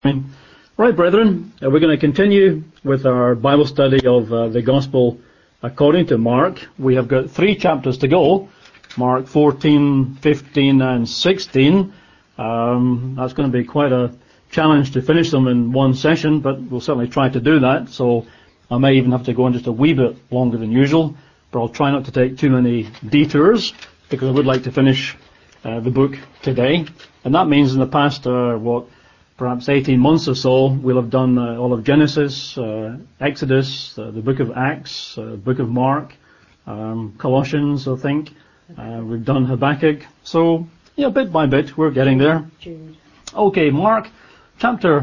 Right, brethren, we're going to continue with our Bible study of the Gospel according to Mark. We have got 3 chapters to go, Mark 14, 15 and 16. That's going to be quite a challenge to finish them in one session, but we'll certainly try to do that. So I may even have to go on just a wee bit longer than usual, but I'll try not to take too many detours because I would like to finish the book today. And that means in the past, perhaps 18 months or so, we'll have done all of Genesis, Exodus, the book of Acts, book of Mark, Colossians, I think. We've done Habakkuk. So, bit by bit, we're getting there. Okay, Mark chapter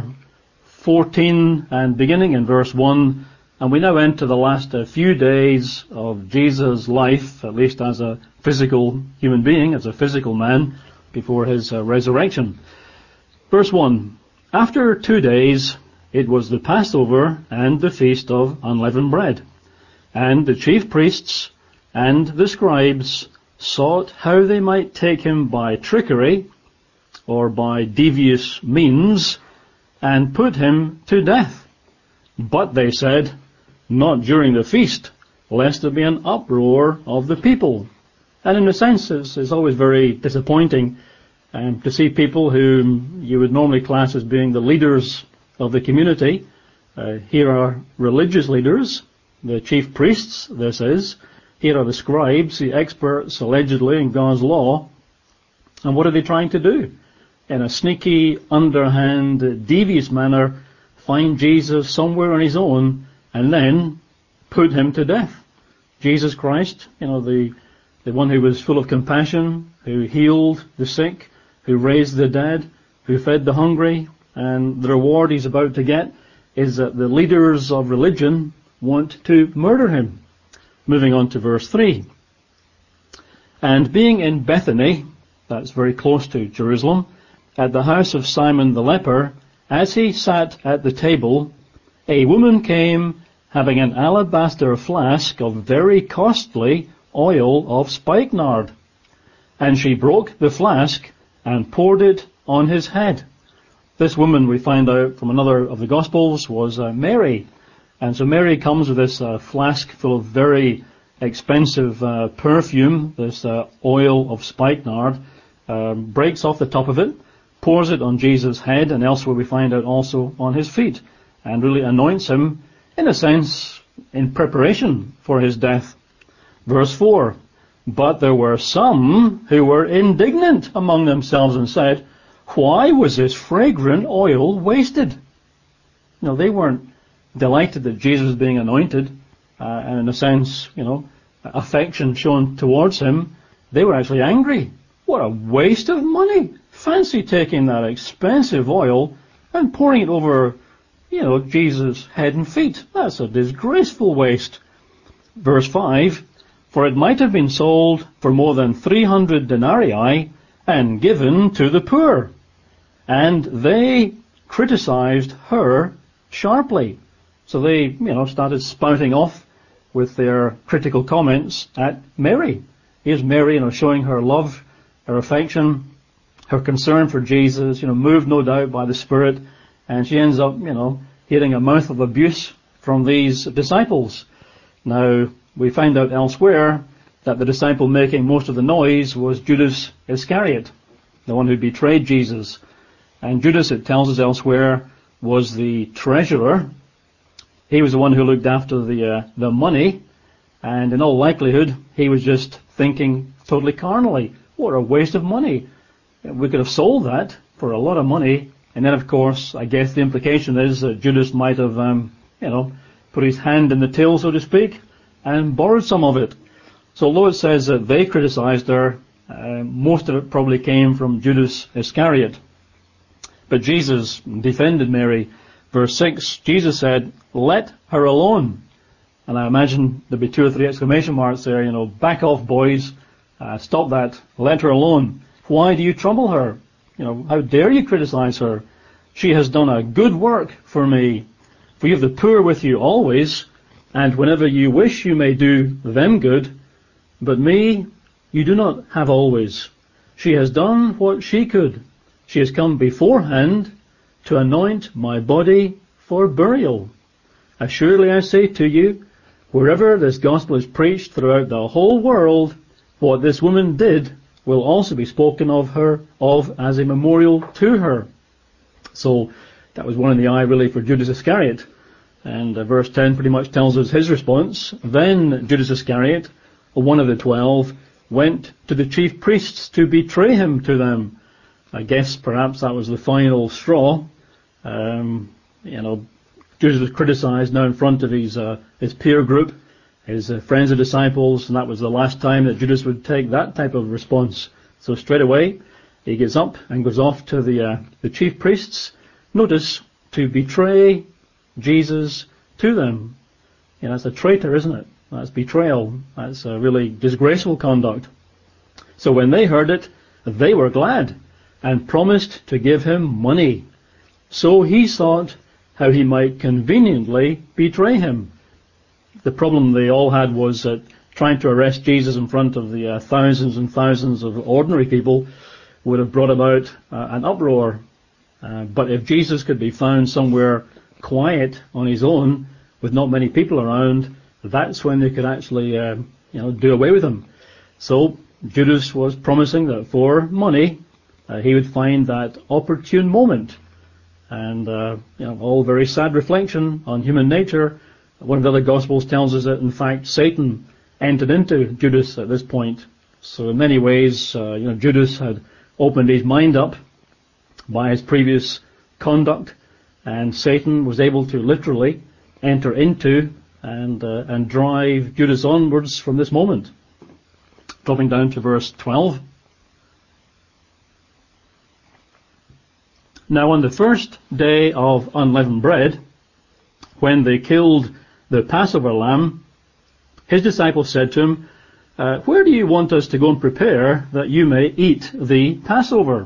14 and beginning in verse 1. And we now enter the last few days of Jesus' life, at least as a physical human being, as a physical man, before his resurrection. Verse 1. After 2 days, it was the Passover and the Feast of Unleavened Bread. And the chief priests and the scribes sought how they might take him by trickery or by devious means and put him to death. But they said, not during the feast, lest there be an uproar of the people. And in a sense, it's always very disappointing to see people whom you would normally class as being the leaders of the community. Here are religious leaders, the chief priests, this is. Here are the scribes, the experts allegedly in God's law. And what are they trying to do? In a sneaky, underhand, devious manner, find Jesus somewhere on his own and then put him to death. Jesus Christ, the one who was full of compassion, who healed the sick, who raised the dead, who fed the hungry, and the reward he's about to get is that the leaders of religion want to murder him. Moving on to verse 3. And being in Bethany, that's very close to Jerusalem, at the house of Simon the leper, as he sat at the table, a woman came having an alabaster flask of very costly oil of spikenard. And she broke the flask and poured it on his head. This woman, we find out from another of the Gospels, was Mary. And so Mary comes with this flask full of very expensive perfume, this oil of spikenard, breaks off the top of it, pours it on Jesus' head, and elsewhere we find out also on his feet, and really anoints him, in a sense, in preparation for his death. Verse 4. But there were some who were indignant among themselves and said, why was this fragrant oil wasted? They weren't delighted that Jesus was being anointed, and in a sense, affection shown towards him. They were actually angry. What a waste of money. Fancy taking that expensive oil and pouring it over, Jesus' head and feet. That's a disgraceful waste. Verse 5. For it might have been sold for more than 300 denarii and given to the poor. And they criticized her sharply. So they, started spouting off with their critical comments at Mary. Here's Mary, showing her love, her affection, her concern for Jesus, moved no doubt by the Spirit. And she ends up, hearing a mouth of abuse from these disciples. Now, we find out elsewhere that the disciple making most of the noise was Judas Iscariot, the one who betrayed Jesus. And Judas, it tells us elsewhere, was the treasurer. He was the one who looked after the money, and in all likelihood, he was just thinking totally carnally, what a waste of money. We could have sold that for a lot of money, and then of course, I guess the implication is that Judas might have, put his hand in the till, so to speak, and borrowed some of it. So although it says that they criticized her, most of it probably came from Judas Iscariot. But Jesus defended Mary. Verse 6, Jesus said, let her alone. And I imagine there'd be 2 or 3 exclamation marks there, back off boys, stop that, let her alone. Why do you trouble her? How dare you criticize her? She has done a good work for me. For you have the poor with you always, and whenever you wish you may do them good, but me you do not have always. She has done what she could. She has come beforehand to anoint my body for burial. Assuredly I say to you, wherever this gospel is preached throughout the whole world, what this woman did will also be spoken of as a memorial to her. So that was one in the eye really for Judas Iscariot. And verse 10 pretty much tells us his response. Then Judas Iscariot, one of the 12, went to the chief priests to betray him to them. I guess perhaps that was the final straw. Judas was criticized now in front of his peer group, his friends and disciples, and that was the last time that Judas would take that type of response. So straight away, he gets up and goes off to the chief priests. Notice, to betray Jesus to them. That's a traitor, isn't it? That's betrayal. That's a really disgraceful conduct. So when they heard it, they were glad and promised to give him money. So he sought how he might conveniently betray him. The problem they all had was that trying to arrest Jesus in front of the thousands and thousands of ordinary people would have brought about an uproar. But if Jesus could be found somewhere quiet on his own, with not many people around, that's when they could actually, do away with him. So Judas was promising that for money, he would find that opportune moment. And, all very sad reflection on human nature. One of the other Gospels tells us that, in fact, Satan entered into Judas at this point. So in many ways, Judas had opened his mind up by his previous conduct, and Satan was able to literally enter into and drive Judas onwards from this moment. Dropping down to verse 12. Now on the first day of unleavened bread, when they killed the Passover lamb, his disciples said to him, where do you want us to go and prepare that you may eat the Passover?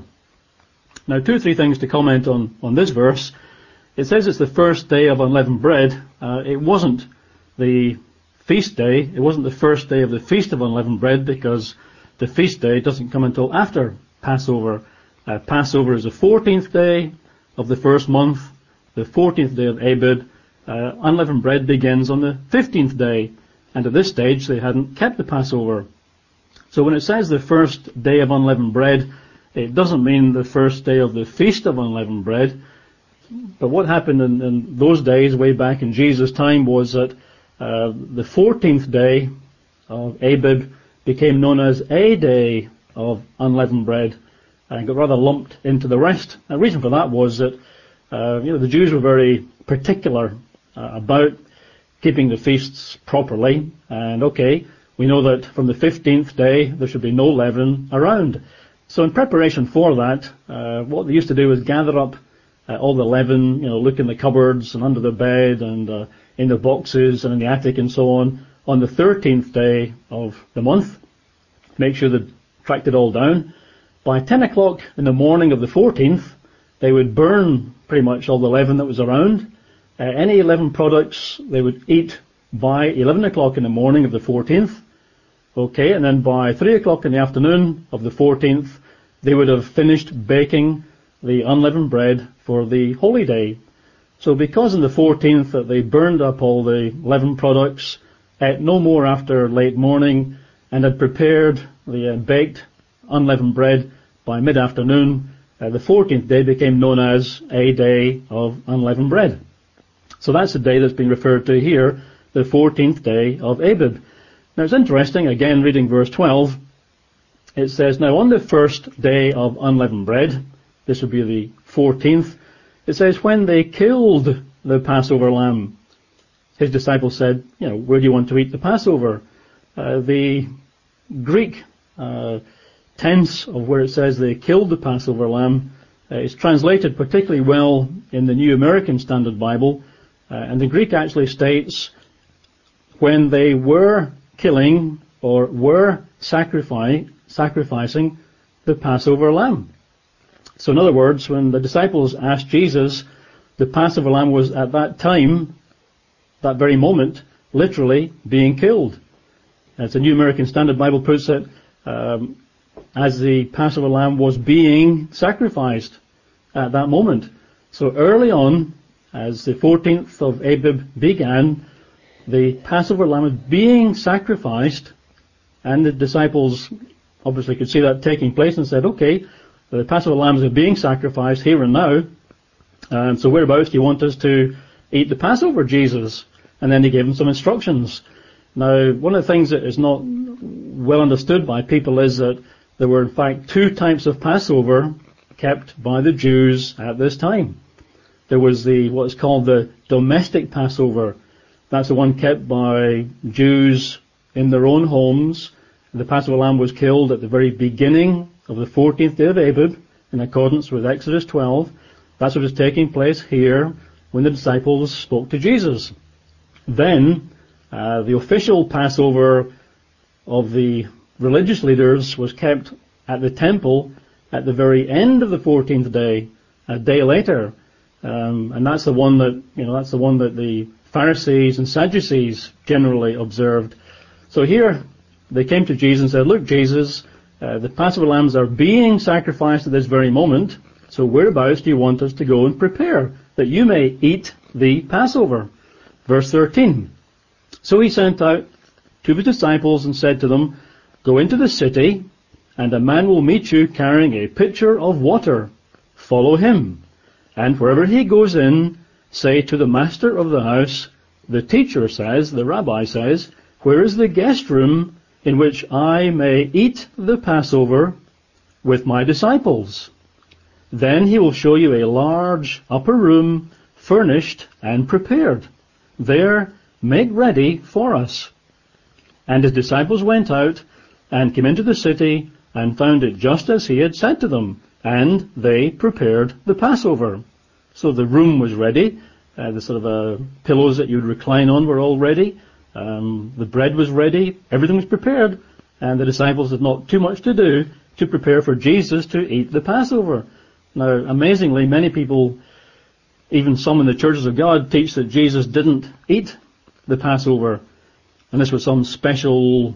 Now 2 or 3 things to comment on this verse. It says it's the first day of unleavened bread. It wasn't the feast day. It wasn't the first day of the Feast of Unleavened Bread, because the feast day doesn't come until after Passover. Passover is the 14th day of the first month, the 14th day of Abib. Unleavened bread begins on the 15th day, and at this stage they hadn't kept the Passover. So when it says the first day of unleavened bread, it doesn't mean the first day of the Feast of Unleavened Bread. But what happened in those days, way back in Jesus' time, was that the 14th day of Abib became known as a day of unleavened bread, and got rather lumped into the rest. The reason for that was that the Jews were very particular about keeping the feasts properly, and we know that from the 15th day there should be no leaven around. So in preparation for that, what they used to do was gather up all the leaven, look in the cupboards and under the bed and in the boxes and in the attic and so on the 13th day of the month, make sure they tracked it all down. By 10 o'clock in the morning of the 14th, they would burn pretty much all the leaven that was around. Any leaven products they would eat by 11 o'clock in the morning of the 14th. And then by 3 o'clock in the afternoon of the 14th, they would have finished baking the unleavened bread for the holy day. So because on the 14th that they burned up all the leaven products, ate no more after late morning, and had prepared the baked unleavened bread by mid-afternoon, the 14th day became known as a day of unleavened bread. So that's the day that's being referred to here, the 14th day of Abib. Now it's interesting, again reading verse 12, it says, now on the first day of unleavened bread, this would be the 14th, it says, when they killed the Passover lamb, his disciples said, where do you want to eat the Passover? The Greek tense of where it says they killed the Passover lamb is translated particularly well in the New American Standard Bible, and the Greek actually states, when they were killing or were sacrificing the Passover lamb. So in other words, when the disciples asked Jesus, the Passover lamb was at that time, that very moment, literally being killed. As the New American Standard Bible puts it, as the Passover lamb was being sacrificed at that moment. So early on, as the 14th of Abib began, the Passover lamb was being sacrificed, and the disciples obviously could see that taking place and said, okay, the Passover lambs are being sacrificed here and now, so whereabouts do you want us to eat the Passover, Jesus? And then he gave them some instructions. Now, one of the things that is not well understood by people is that there were in fact two types of Passover kept by the Jews at this time. There was what's called the domestic Passover. That's the one kept by Jews in their own homes. The Passover lamb was killed at the very beginning of the 14th day of Abib, in accordance with Exodus 12. That's what was taking place here when the disciples spoke to Jesus. Then, the official Passover of the religious leaders was kept at the temple at the very end of the 14th day, a day later. And that's the one that the Pharisees and Sadducees generally observed. So here, they came to Jesus and said, look, Jesus, the Passover lambs are being sacrificed at this very moment, so whereabouts do you want us to go and prepare, that you may eat the Passover? Verse 13. So he sent out two of his disciples and said to them, go into the city, and a man will meet you carrying a pitcher of water. Follow him. And wherever he goes in, say to the master of the house, the teacher says, the rabbi says, where is the guest room in which I may eat the Passover with my disciples? Then he will show you a large upper room, furnished and prepared. There, make ready for us. And his disciples went out and came into the city and found it just as he had said to them, and they prepared the Passover. So the room was ready. The sort of pillows that you'd recline on were all ready. The bread was ready. Everything was prepared. And the disciples had not too much to do to prepare for Jesus to eat the Passover. Now, amazingly, many people, even some in the churches of God, teach that Jesus didn't eat the Passover. And this was some special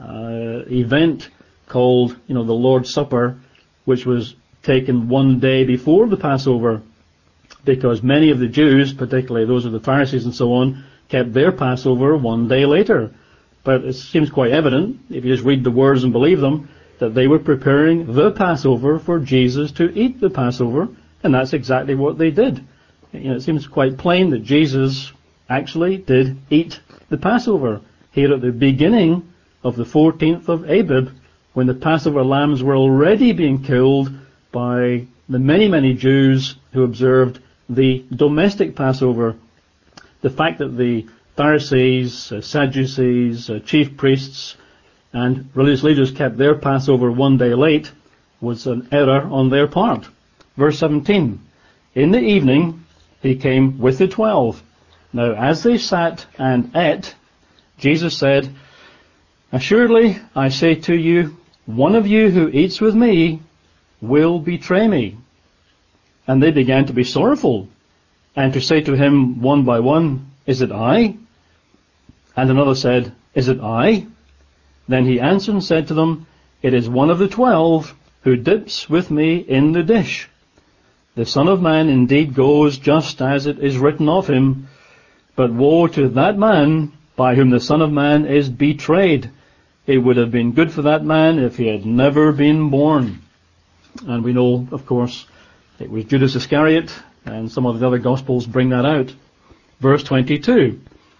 event called, the Lord's Supper, which was taken one day before the Passover, because many of the Jews, particularly those of the Pharisees and so on, kept their Passover one day later. But it seems quite evident, if you just read the words and believe them, that they were preparing the Passover for Jesus to eat the Passover, and that's exactly what they did. It seems quite plain that Jesus actually did eat the Passover here at the beginning of the 14th of Abib, when the Passover lambs were already being killed by the many, many Jews who observed the domestic Passover. The fact that the Pharisees, Sadducees, chief priests, and religious leaders kept their Passover one day late was an error on their part. Verse 17. In the evening he came with the 12. Now as they sat and ate, Jesus said, assuredly I say to you, one of you who eats with me will betray me. And they began to be sorrowful, and to say to him one by one, is it I? And another said, is it I? Then he answered and said to them, it is one of the 12 who dips with me in the dish. The Son of Man indeed goes just as it is written of him, but woe to that man by whom the Son of Man is betrayed. It would have been good for that man if he had never been born. And we know, of course, it was Judas Iscariot, and some of the other Gospels bring that out. Verse 22.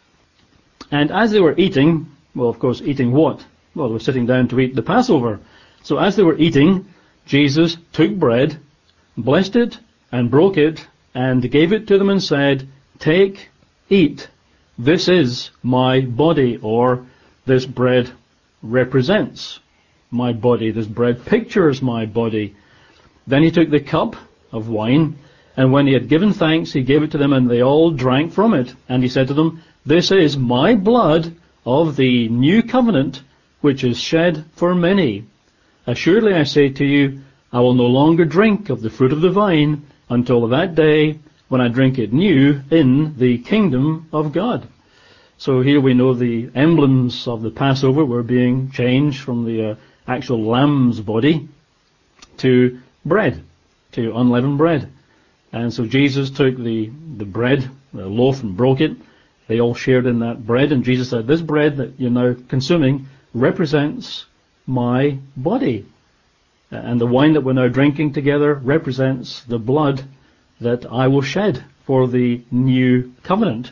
And as they were eating, well, of course, eating what? Well, they were sitting down to eat the Passover. So as they were eating, Jesus took bread, blessed it, and broke it, and gave it to them and said, take, eat. This is my body, or this bread represents my body. This bread pictures my body. Then he took the cup of wine, and when he had given thanks, he gave it to them, and they all drank from it. And he said to them, this is my blood of the new covenant, which is shed for many. Assuredly I say to you, I will no longer drink of the fruit of the vine until that day when I drink it new in the kingdom of God. So here we know the emblems of the Passover were being changed from the actual lamb's body to bread, to unleavened bread. And so Jesus took the bread, the loaf, and broke it. They all shared in that bread, and Jesus said, this bread that you're now consuming represents my body. And the wine that we're now drinking together represents the blood that I will shed for the new covenant.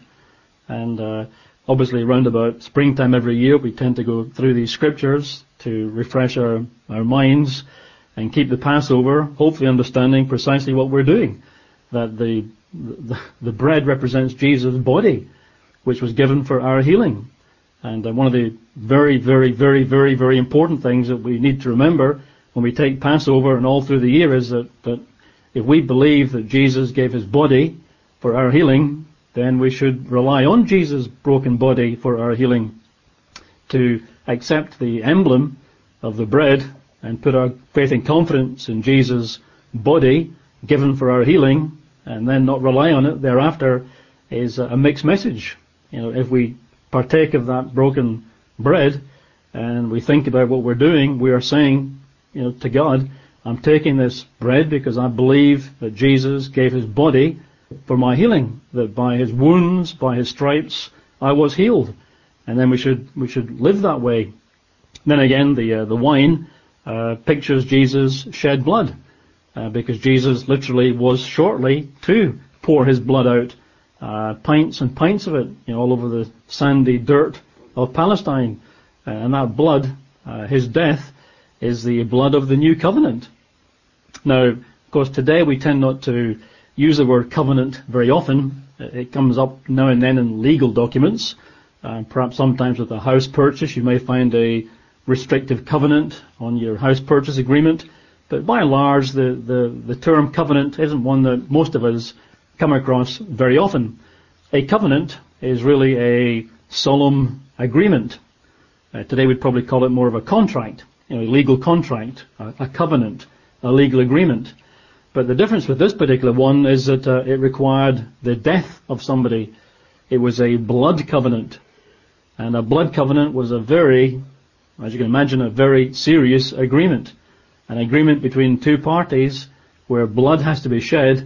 And obviously around about springtime every year we tend to go through these scriptures to refresh our minds and keep the Passover, hopefully understanding precisely what we're doing. That the bread represents Jesus' body, which was given for our healing. And one of the very, very, very, very, very important things that we need to remember when we take Passover and all through the year is that if we believe that Jesus gave his body for our healing, then we should rely on Jesus' broken body for our healing, to accept the emblem of the bread and put our faith and confidence in Jesus' body given for our healing, and then not rely on it thereafter, is a mixed message. If we partake of that broken bread and we think about what we're doing, we are saying, to God, I'm taking this bread because I believe that Jesus gave his body for my healing, that by his wounds, by his stripes, I was healed. And then we should live that way. Then again, the wine pictures Jesus shed blood, because Jesus literally was shortly to pour his blood out, pints and pints of it, all over the sandy dirt of Palestine. And that blood, his death, is the blood of the new covenant. Now, of course, today we tend not to use the word covenant very often. It comes up now and then in legal documents. Perhaps sometimes with a house purchase, you may find a restrictive covenant on your house purchase agreement. But by and large, the term covenant isn't one that most of us come across very often. A covenant is really a solemn agreement. Today we'd probably call it more of a contract, a legal contract, a covenant, a legal agreement. But the difference with this particular one is that it required the death of somebody. It was a blood covenant. And a blood covenant was a very, as you can imagine, a very serious agreement. An agreement between two parties where blood has to be shed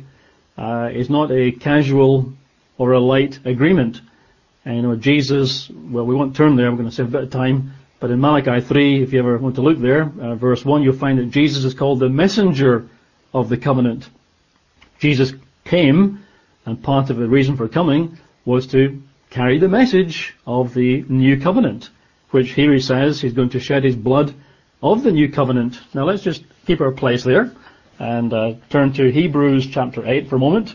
is not a casual or a light agreement. And Jesus, well, we won't turn there, I'm going to save a bit of time, but in Malachi 3, if you ever want to look there, verse 1, you'll find that Jesus is called the messenger of the covenant. Jesus came, and part of the reason for coming was to carry the message of the new covenant, which here he says he's going to shed his blood of the new covenant. Now let's just keep our place there and turn to Hebrews chapter 8 for a moment.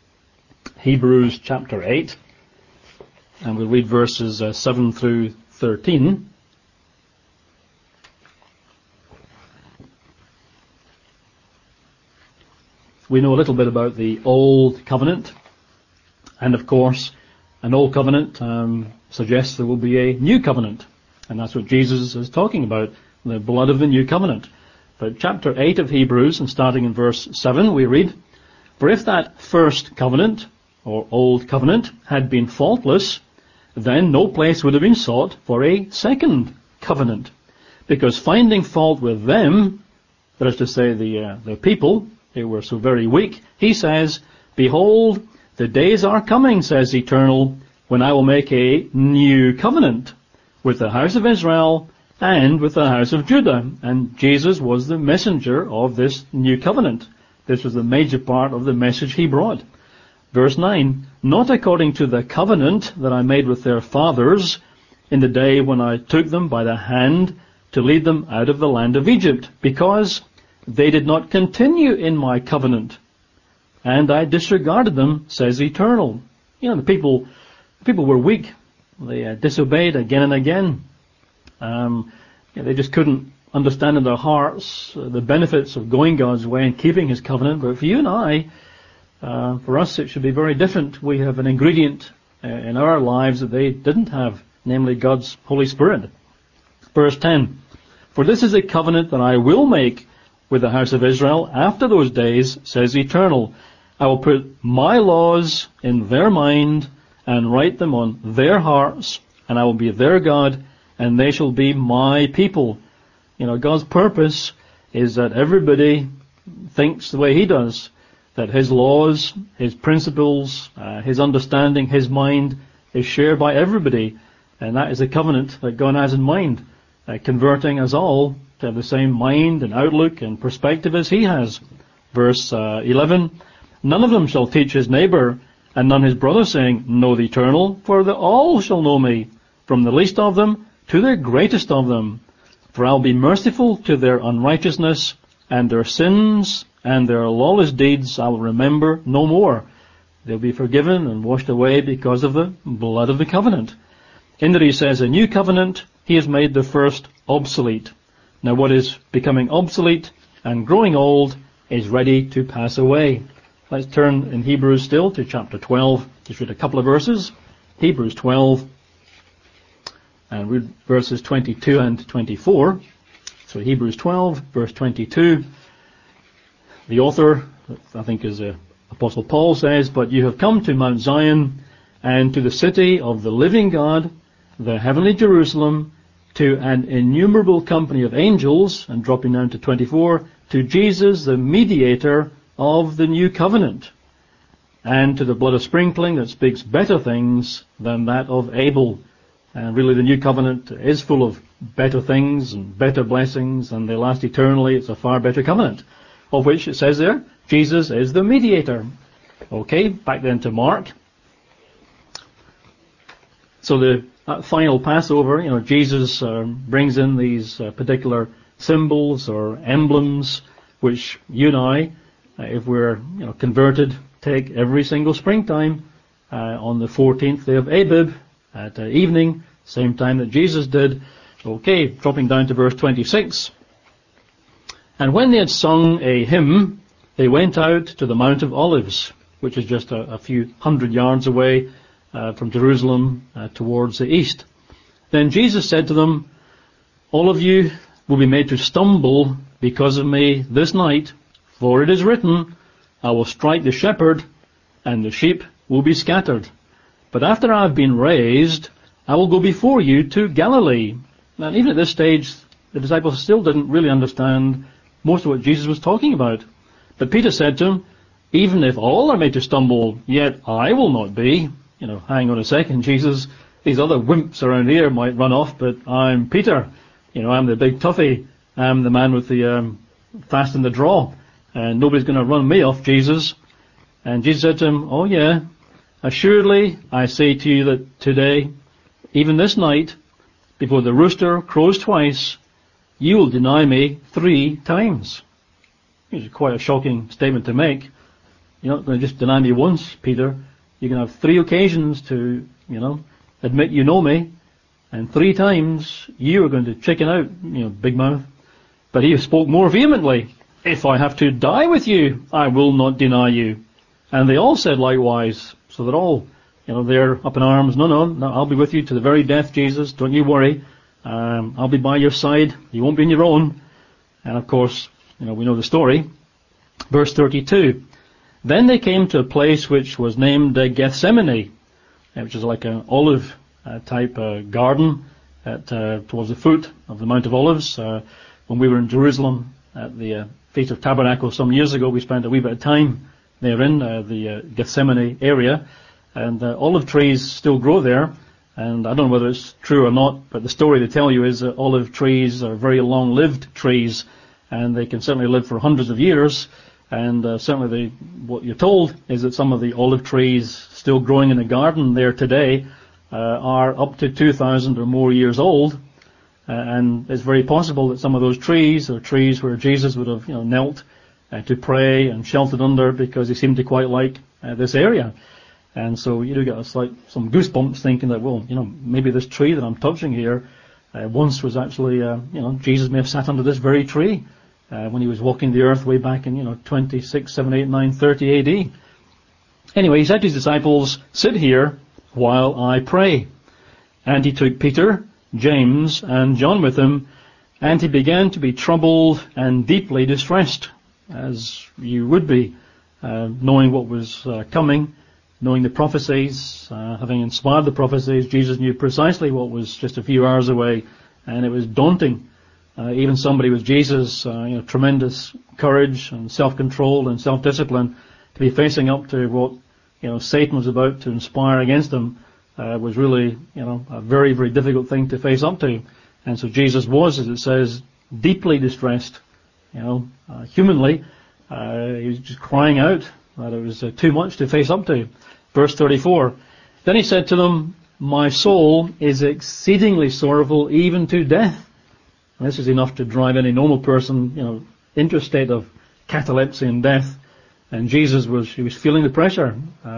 Hebrews chapter 8, and we'll read verses 7 through 13. We know a little bit about the Old Covenant, and of course, an Old Covenant suggests there will be a New Covenant, and that's what Jesus is talking about, the blood of the New Covenant. But chapter 8 of Hebrews, and starting in verse 7, we read, "For if that first covenant, or Old Covenant, had been faultless, then no place would have been sought for a second covenant, because finding fault with them," that is to say the people, they were so very weak, he says, "Behold, the days are coming, says Eternal, when I will make a new covenant with the house of Israel and with the house of Judah." And Jesus was the messenger of this new covenant. This was the major part of the message he brought. Verse 9, "Not according to the covenant that I made with their fathers in the day when I took them by the hand to lead them out of the land of Egypt, because they did not continue in my covenant, and I disregarded them, says Eternal." The people were weak. They disobeyed again and again. They just couldn't understand in their hearts the benefits of going God's way and keeping his covenant. But for you and I, for us it should be very different. We have an ingredient in our lives that they didn't have, namely God's Holy Spirit. Verse 10, "For this is a covenant that I will make with the house of Israel after those days, says Eternal. I will put my laws in their mind and write them on their hearts, and I will be their God, and they shall be my people." God's purpose is that everybody thinks the way he does, that his laws, his principles, his understanding, his mind is shared by everybody. And that is the covenant that God has in mind, converting us all to have the same mind and outlook and perspective as he has. Verse 11, none of them shall teach his neighbor and none his brother, saying, know the eternal, for they all shall know me, from the least of them to the greatest of them. For I'll be merciful to their unrighteousness, and their sins and their lawless deeds I will remember no more. They'll be forgiven and washed away because of the blood of the covenant. In that he says, a new covenant, he has made the first obsolete. Now what is becoming obsolete and growing old is ready to pass away. Let's turn in Hebrews still to chapter 12. Just read a couple of verses. Hebrews 12 and read verses 22 and 24. So Hebrews 12, verse 22. The author, I think is Apostle Paul, says, but you have come to Mount Zion and to the city of the living God, the heavenly Jerusalem, to an innumerable company of angels, and dropping down to 24, to Jesus, the mediator of the new covenant, and to the blood of sprinkling that speaks better things than that of Abel. And really the new covenant is full of better things and better blessings, and they last eternally. It's a far better covenant, of which it says there, Jesus is the mediator. Okay, back then to Mark. So the final Passover, Jesus brings in these particular symbols or emblems, which you and I, if we're converted, take every single springtime on the 14th day of Abib at evening, same time that Jesus did. Okay, dropping down to verse 26. And when they had sung a hymn, they went out to the Mount of Olives, which is just a few hundred yards away from Jerusalem towards the east. Then Jesus said to them, all of you will be made to stumble because of me this night, for it is written, I will strike the shepherd, and the sheep will be scattered. But after I have been raised, I will go before you to Galilee. And even at this stage, the disciples still didn't really understand most of what Jesus was talking about. But Peter said to him, even if all are made to stumble, yet I will not be. Hang on a second, Jesus, these other wimps around here might run off, but I'm Peter. I'm the big toughie. I'm the man with the fast in the draw. And nobody's going to run me off, Jesus. And Jesus said to him, oh yeah, assuredly I say to you that today, even this night, before the rooster crows twice, you will deny me 3 times. It's quite a shocking statement to make. You're not going to just deny me once, Peter. You're going to have 3 occasions to, admit you know me. And 3 times you are going to chicken out, big mouth. But he spoke more vehemently. If I have to die with you, I will not deny you. And they all said likewise. So they're all, they're up in arms. No, I'll be with you to the very death, Jesus. Don't you worry. I'll be by your side. You won't be on your own. And of course, we know the story. Verse 32. Then they came to a place which was named Gethsemane, which is like an olive type garden towards the foot of the Mount of Olives. When we were in Jerusalem at the Feast of Tabernacles some years ago, we spent a wee bit of time there in the Gethsemane area, and olive trees still grow there. And I don't know whether it's true or not, but the story they tell you is that olive trees are very long-lived trees, and they can certainly live for hundreds of years. And certainly what you're told is that some of the olive trees still growing in the garden there today are up to 2,000 or more years old. And it's very possible that some of those trees are trees where Jesus would have knelt to pray and sheltered under, because he seemed to quite like this area. And so you do get some goosebumps thinking that, maybe this tree that I'm touching here once was actually, Jesus may have sat under this very tree when he was walking the earth way back in, 26, 7, 8, 9, 30 AD. Anyway, he said to his disciples, sit here while I pray. And he took Peter, James, and John with him, and he began to be troubled and deeply distressed, as you would be, knowing what was coming, knowing the prophecies, having inspired the prophecies. Jesus knew precisely what was just a few hours away, and it was daunting. Even somebody with Jesus, tremendous courage and self-control and self-discipline, to be facing up to what, Satan was about to inspire against him, was really, a very, very difficult thing to face up to. And so Jesus was, as it says, deeply distressed, humanly. He was just crying out that it was too much to face up to. Verse 34. Then he said to them, my soul is exceedingly sorrowful, even to death. And this is enough to drive any normal person, into a state of catalepsy and death. And Jesus was feeling the pressure.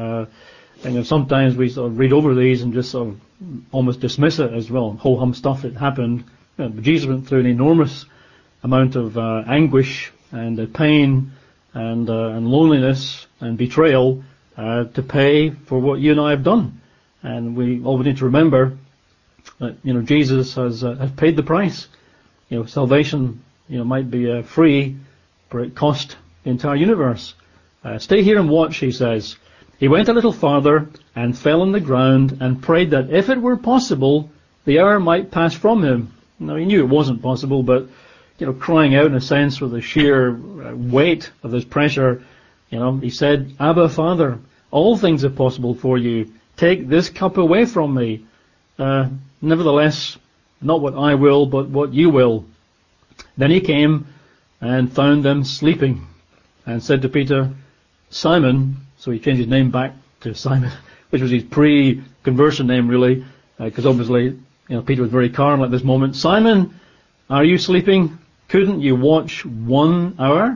And sometimes we sort of read over these and just sort of almost dismiss it as well, ho-hum stuff that happened. But Jesus went through an enormous amount of anguish and pain and loneliness and betrayal to pay for what you and I have done. And we always need to remember that, Jesus has paid the price. Salvation, might be free, but it cost the entire universe. Stay here and watch, he says. He went a little farther and fell on the ground and prayed that if it were possible, the hour might pass from him. Now, he knew it wasn't possible, but, crying out in a sense with the sheer weight of this pressure, he said, Abba, Father, all things are possible for you. Take this cup away from me. Nevertheless, not what I will, but what you will. Then he came and found them sleeping and said to Peter, Simon, so he changed his name back to Simon, which was his pre-conversion name really, because obviously, Peter was very carnal at this moment. Simon, are you sleeping? Couldn't you watch 1 hour?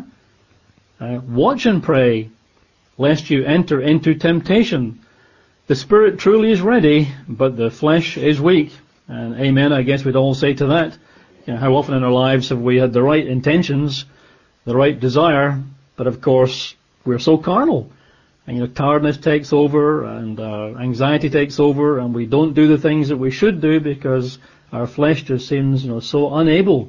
Watch and pray, lest you enter into temptation. The spirit truly is ready, but the flesh is weak. And amen, I guess we'd all say to that. How often in our lives have we had the right intentions, the right desire, but of course we're so carnal. And tiredness takes over, and anxiety takes over, and we don't do the things that we should do because our flesh just seems, so unable.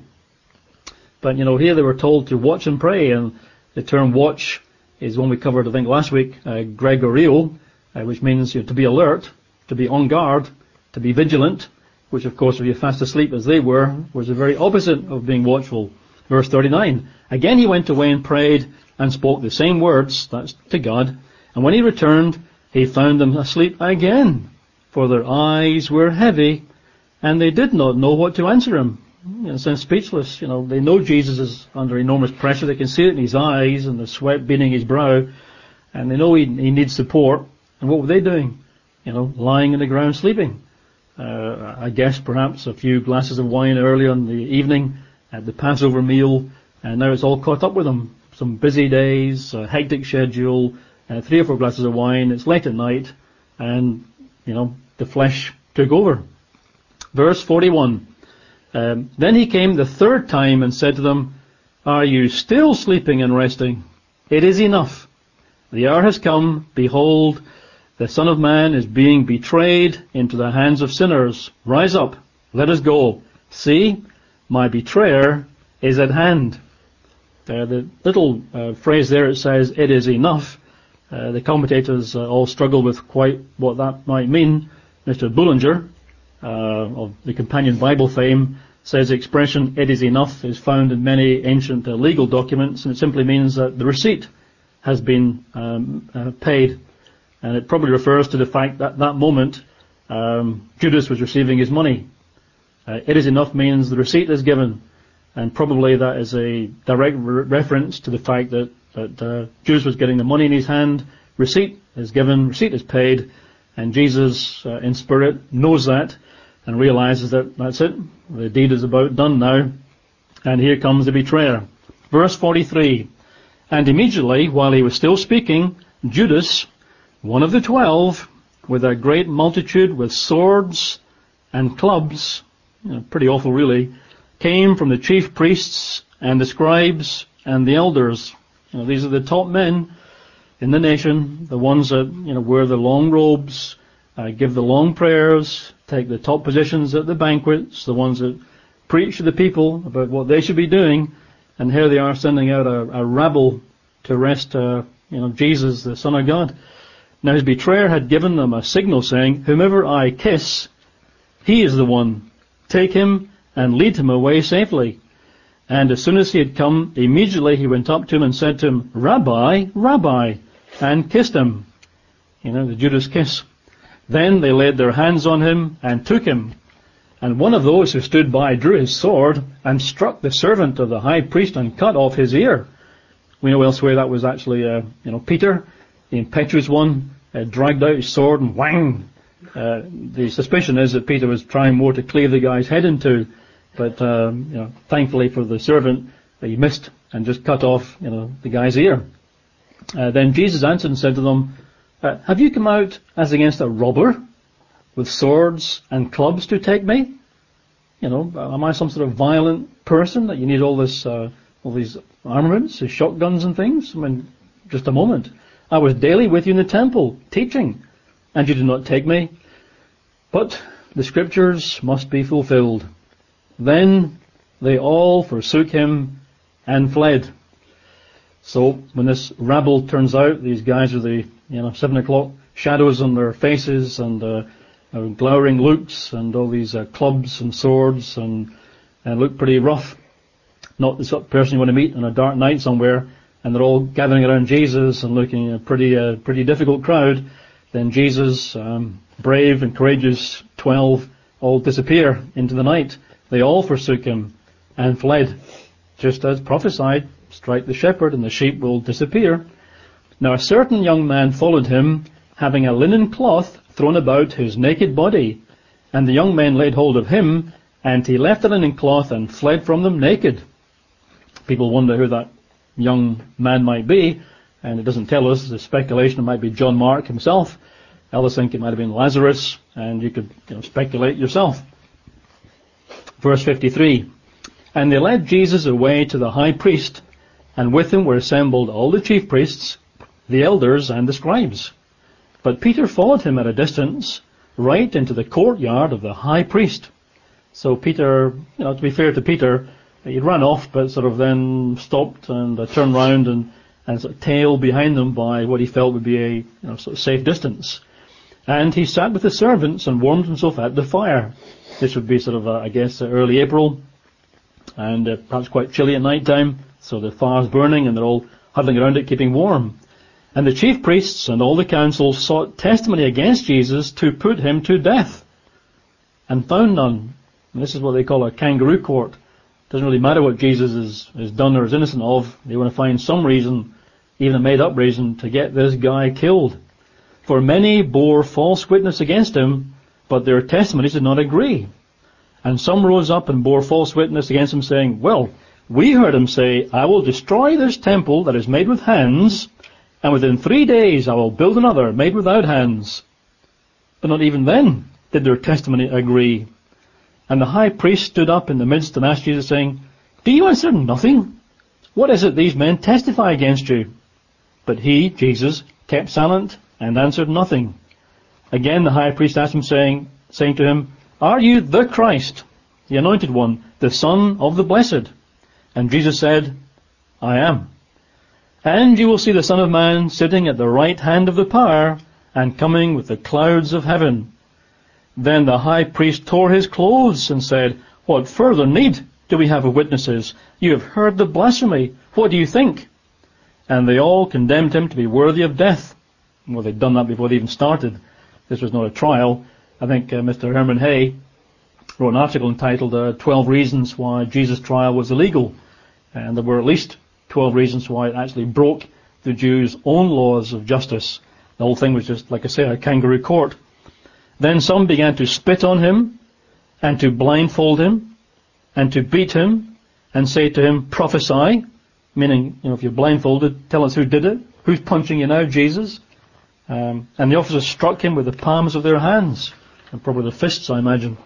But here they were told to watch and pray, and the term watch is one we covered, I think, last week, Gregorio, which means to be alert, to be on guard, to be vigilant, which of course if you're fast asleep as they were, was the very opposite of being watchful. Verse 39, again he went away and prayed and spoke the same words, that's to God, and when he returned, he found them asleep again, for their eyes were heavy, and they did not know what to answer him. Sounds speechless. They know Jesus is under enormous pressure. They can see it in his eyes and the sweat beading his brow, and they know he needs support. And what were they doing? Lying on the ground sleeping. I guess perhaps a few glasses of wine earlier in the evening at the Passover meal, and now it's all caught up with them. Some busy days, a hectic schedule, 3 or 4 glasses of wine, it's late at night, and, the flesh took over. Verse 41, then he came the third time and said to them, are you still sleeping and resting? It is enough. The hour has come, behold, the Son of Man is being betrayed into the hands of sinners. Rise up, let us go. See, my betrayer is at hand. The little phrase there, it says, it is enough. The commentators all struggle with quite what that might mean. Mr. Bullinger, of the Companion Bible fame, says the expression, it is enough, is found in many ancient legal documents, and it simply means that the receipt has been paid. And it probably refers to the fact that that moment Judas was receiving his money. It is enough means the receipt is given, and probably that is a direct reference to the fact that Judas was getting the money in his hand, receipt is given, receipt is paid, and Jesus in spirit knows that and realizes that that's it, the deed is about done now, and here comes the betrayer. Verse 43, and immediately while he was still speaking, Judas, one of the 12, with a great multitude with swords and clubs, pretty awful really, came from the chief priests and the scribes and the elders. These are the top men in the nation, the ones that wear the long robes, give the long prayers, take the top positions at the banquets, the ones that preach to the people about what they should be doing, and here they are sending out a rabble to arrest Jesus, the Son of God. Now his betrayer had given them a signal saying, whomever I kiss, he is the one. Take him and lead him away safely. And as soon as he had come, immediately he went up to him and said to him, Rabbi, Rabbi, and kissed him. You know, the Judas kiss. Then they laid their hands on him and took him. And one of those who stood by drew his sword and struck the servant of the high priest and cut off his ear. We know elsewhere that was actually, Peter, the impetuous one, dragged out his sword and whang. The suspicion is that Peter was trying more to cleave the guy's head in two, but thankfully for the servant, he missed and just cut off, the guy's ear. Then Jesus answered and said to them, "Have you come out as against a robber, with swords and clubs to take me? Am I some sort of violent person that you need all these armaments, these shotguns and things? I mean, just a moment. I was daily with you in the temple, teaching, and you did not take me. But the scriptures must be fulfilled." Then they all forsook him and fled. So when this rabble turns out, these guys with the 7 o'clock shadows on their faces and glowering looks and all these clubs and swords and look pretty rough. Not the sort of person you want to meet on a dark night somewhere, and they're all gathering around Jesus and looking a pretty difficult crowd. Then Jesus, brave and courageous 12, all disappear into the night. They all forsook him and fled, just as prophesied. Strike the shepherd and the sheep will disappear. Now a certain young man followed him, having a linen cloth thrown about his naked body. And the young men laid hold of him, and he left the linen cloth and fled from them naked. People wonder who that young man might be, and it doesn't tell us. The speculation it might be John Mark himself. Others think it might have been Lazarus, and you could speculate yourself. Verse 53, "And they led Jesus away to the high priest, and with him were assembled all the chief priests, the elders, and the scribes. But Peter followed him at a distance, right into the courtyard of the high priest." So Peter, to be fair to Peter, he ran off, but sort of then stopped and turned round and sort of tailed behind them by what he felt would be a sort of safe distance. And he sat with the servants and warmed himself at the fire. This would be sort of, early April, and perhaps quite chilly at night time. So the fire's burning and they're all huddling around it, keeping warm. And the chief priests and all the council sought testimony against Jesus to put him to death, and found none. And this is what they call a kangaroo court. Doesn't really matter what Jesus is done or is innocent of. They want to find some reason, even a made-up reason, to get this guy killed. For many bore false witness against him, but their testimonies did not agree. And some rose up and bore false witness against him, saying, "Well, we heard him say, 'I will destroy this temple that is made with hands, and within 3 days I will build another made without hands.' But not even then did their testimony agree. And the high priest stood up in the midst and asked Jesus, saying, 'Do you answer nothing? What is it these men testify against you?' But he, Jesus, kept silent and answered nothing. Again the high priest asked him, saying to him, 'Are you the Christ, the anointed one, the Son of the Blessed?' And Jesus said, 'I am. And you will see the Son of Man sitting at the right hand of the power and coming with the clouds of heaven.' Then the high priest tore his clothes and said, 'What further need do we have of witnesses? You have heard the blasphemy. What do you think?' And they all condemned him to be worthy of death." Well, they'd done that before they even started. This was not a trial. I think Mr. Herman Hay wrote an article entitled 12 Reasons Why Jesus' Trial Was Illegal. And there were at least 12 reasons why it actually broke the Jews' own laws of justice. The whole thing was just, like I say, a kangaroo court. Then some began to spit on him, and to blindfold him, and to beat him, and say to him, "Prophesy," meaning, if you're blindfolded, tell us who did it. Who's punching you now, Jesus? And the officers struck him with the palms of their hands, and probably their fists, I imagine.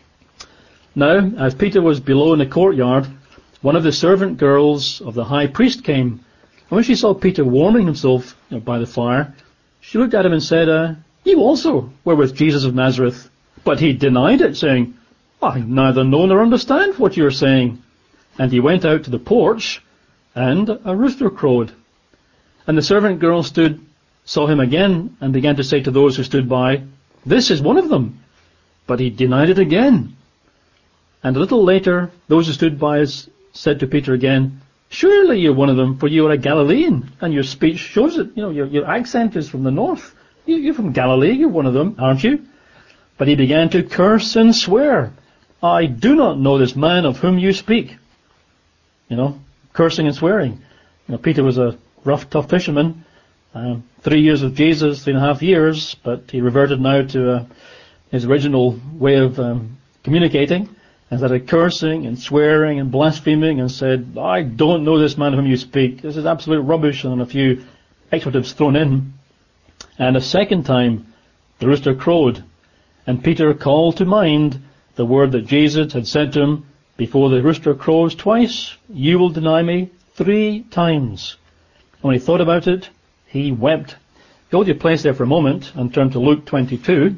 Now, as Peter was below in the courtyard, one of the servant girls of the high priest came, and when she saw Peter warming himself by the fire, she looked at him and said, "You also were with Jesus of Nazareth." But he denied it, saying, "I neither know nor understand what you are saying." And he went out to the porch, and a rooster crowed. And the servant girl saw him again, and began to say to those who stood by, "This is one of them." But he denied it again. And a little later, those who stood by said to Peter again, Surely you're one of them, for you are a Galilean, and your speech shows it. Your accent is from the north. You're from Galilee, you're one of them, aren't you? But he began to curse and swear, I do not know this man of whom you speak. Cursing and swearing. Peter was a rough, tough fisherman. 3 years with Jesus, 3.5 years, but he reverted now to his original way of communicating, and started cursing and swearing and blaspheming and said, I don't know this man of whom you speak. This is absolute rubbish, and a few expletives thrown in. And a second time the rooster crowed, and Peter called to mind the word that Jesus had said to him, before the rooster crows twice, you will deny me 3 times. And when he thought about it, he wept. Hold your place there for a moment and turn to Luke 22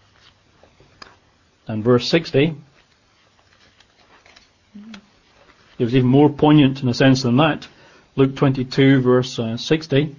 and verse 60. It was even more poignant in a sense than that. Luke 22 verse 60.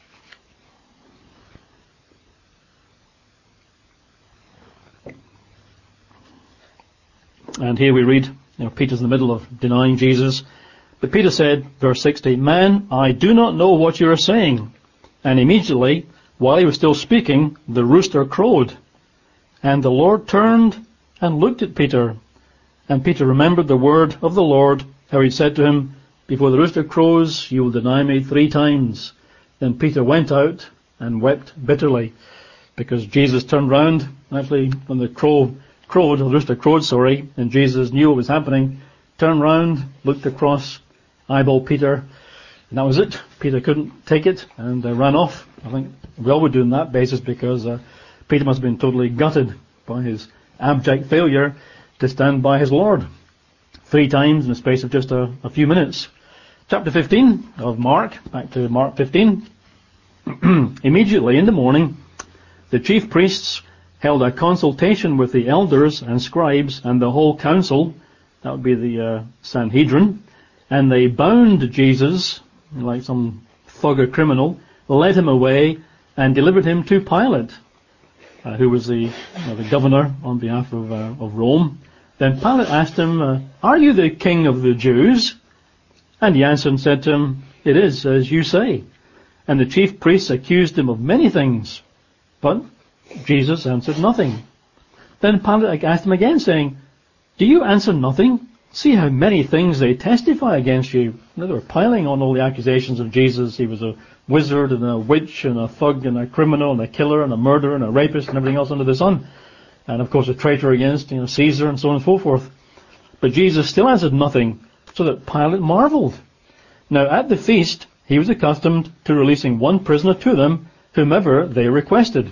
And here we read, Peter's in the middle of denying Jesus. But Peter said, verse 60, Man, I do not know what you are saying. And immediately, while he was still speaking, the rooster crowed. And the Lord turned and looked at Peter. And Peter remembered the word of the Lord, how he said to him, before the rooster crows, you will deny me 3 times. Then Peter went out and wept bitterly, because Jesus turned round. Actually, when the rooster crowed, and Jesus knew what was happening, turned round, looked across, eyeballed Peter, and that was it. Peter couldn't take it and ran off. I think we all would do on that basis, because Peter must have been totally gutted by his abject failure to stand by his Lord. 3 times in the space of just a few minutes. Chapter 15 of Mark, back to Mark 15. Immediately in the morning, the chief priests held a consultation with the elders and scribes and the whole council, that would be the Sanhedrin, and they bound Jesus, like some thug or criminal, led him away and delivered him to Pilate, who was the governor on behalf of Rome. Then Pilate asked him, are you the king of the Jews? And he answered and said to him, it is as you say. And the chief priests accused him of many things, but Jesus answered nothing. Then Pilate asked him again, saying, do you answer nothing? See how many things they testify against you. They were piling on all the accusations of Jesus. He was a wizard and a witch and a thug and a criminal and a killer and a murderer and a rapist and everything else under the sun. And of course a traitor against Caesar and so on and so forth. But Jesus still answered nothing, so that Pilate marveled. Now at the feast he was accustomed to releasing one prisoner to them, whomever they requested.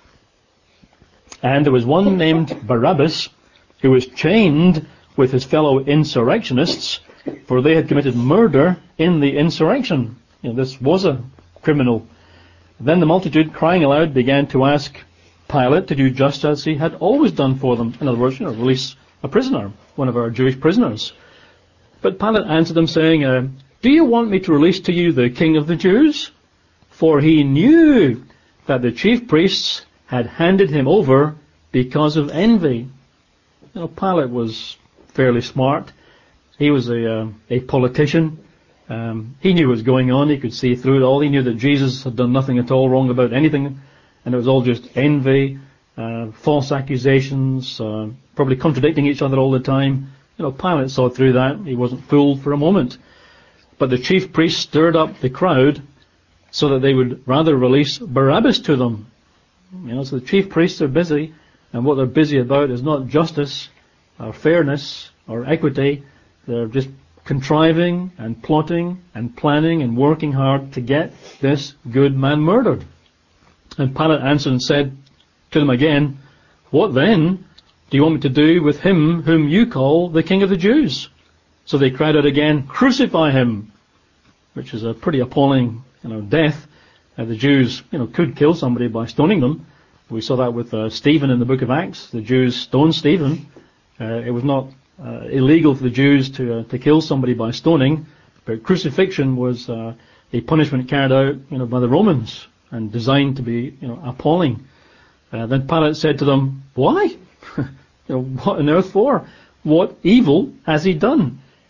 And there was one named Barabbas, who was chained with his fellow insurrectionists, for they had committed murder in the insurrection. This was a criminal. Then the multitude, crying aloud, began to ask Pilate to do just as he had always done for them. In other words, release a prisoner, one of our Jewish prisoners. But Pilate answered them, saying, do you want me to release to you the king of the Jews? For he knew that the chief priests had handed him over because of envy. Pilate was fairly smart. He was a politician. He knew what was going on. He could see through it all. He knew that Jesus had done nothing at all wrong about anything, and it was all just envy, false accusations, probably contradicting each other all the time. Pilate saw through that. He wasn't fooled for a moment. But the chief priests stirred up the crowd so that they would rather release Barabbas to them. So the chief priests are busy, and what they're busy about is not justice or fairness or equity. They're just contriving and plotting and planning and working hard to get this good man murdered. And Pilate answered and said to them again, what then do you want me to do with him whom you call the King of the Jews? So they cried out again, crucify him, which is a pretty appalling death. The Jews could kill somebody by stoning them. We saw that with Stephen in the book of Acts. The Jews stoned Stephen. It was not illegal for the Jews to kill somebody by stoning, but crucifixion was a punishment carried out by the Romans and designed to be appalling. Then Pilate said to them, why? What on earth for? What evil has he done?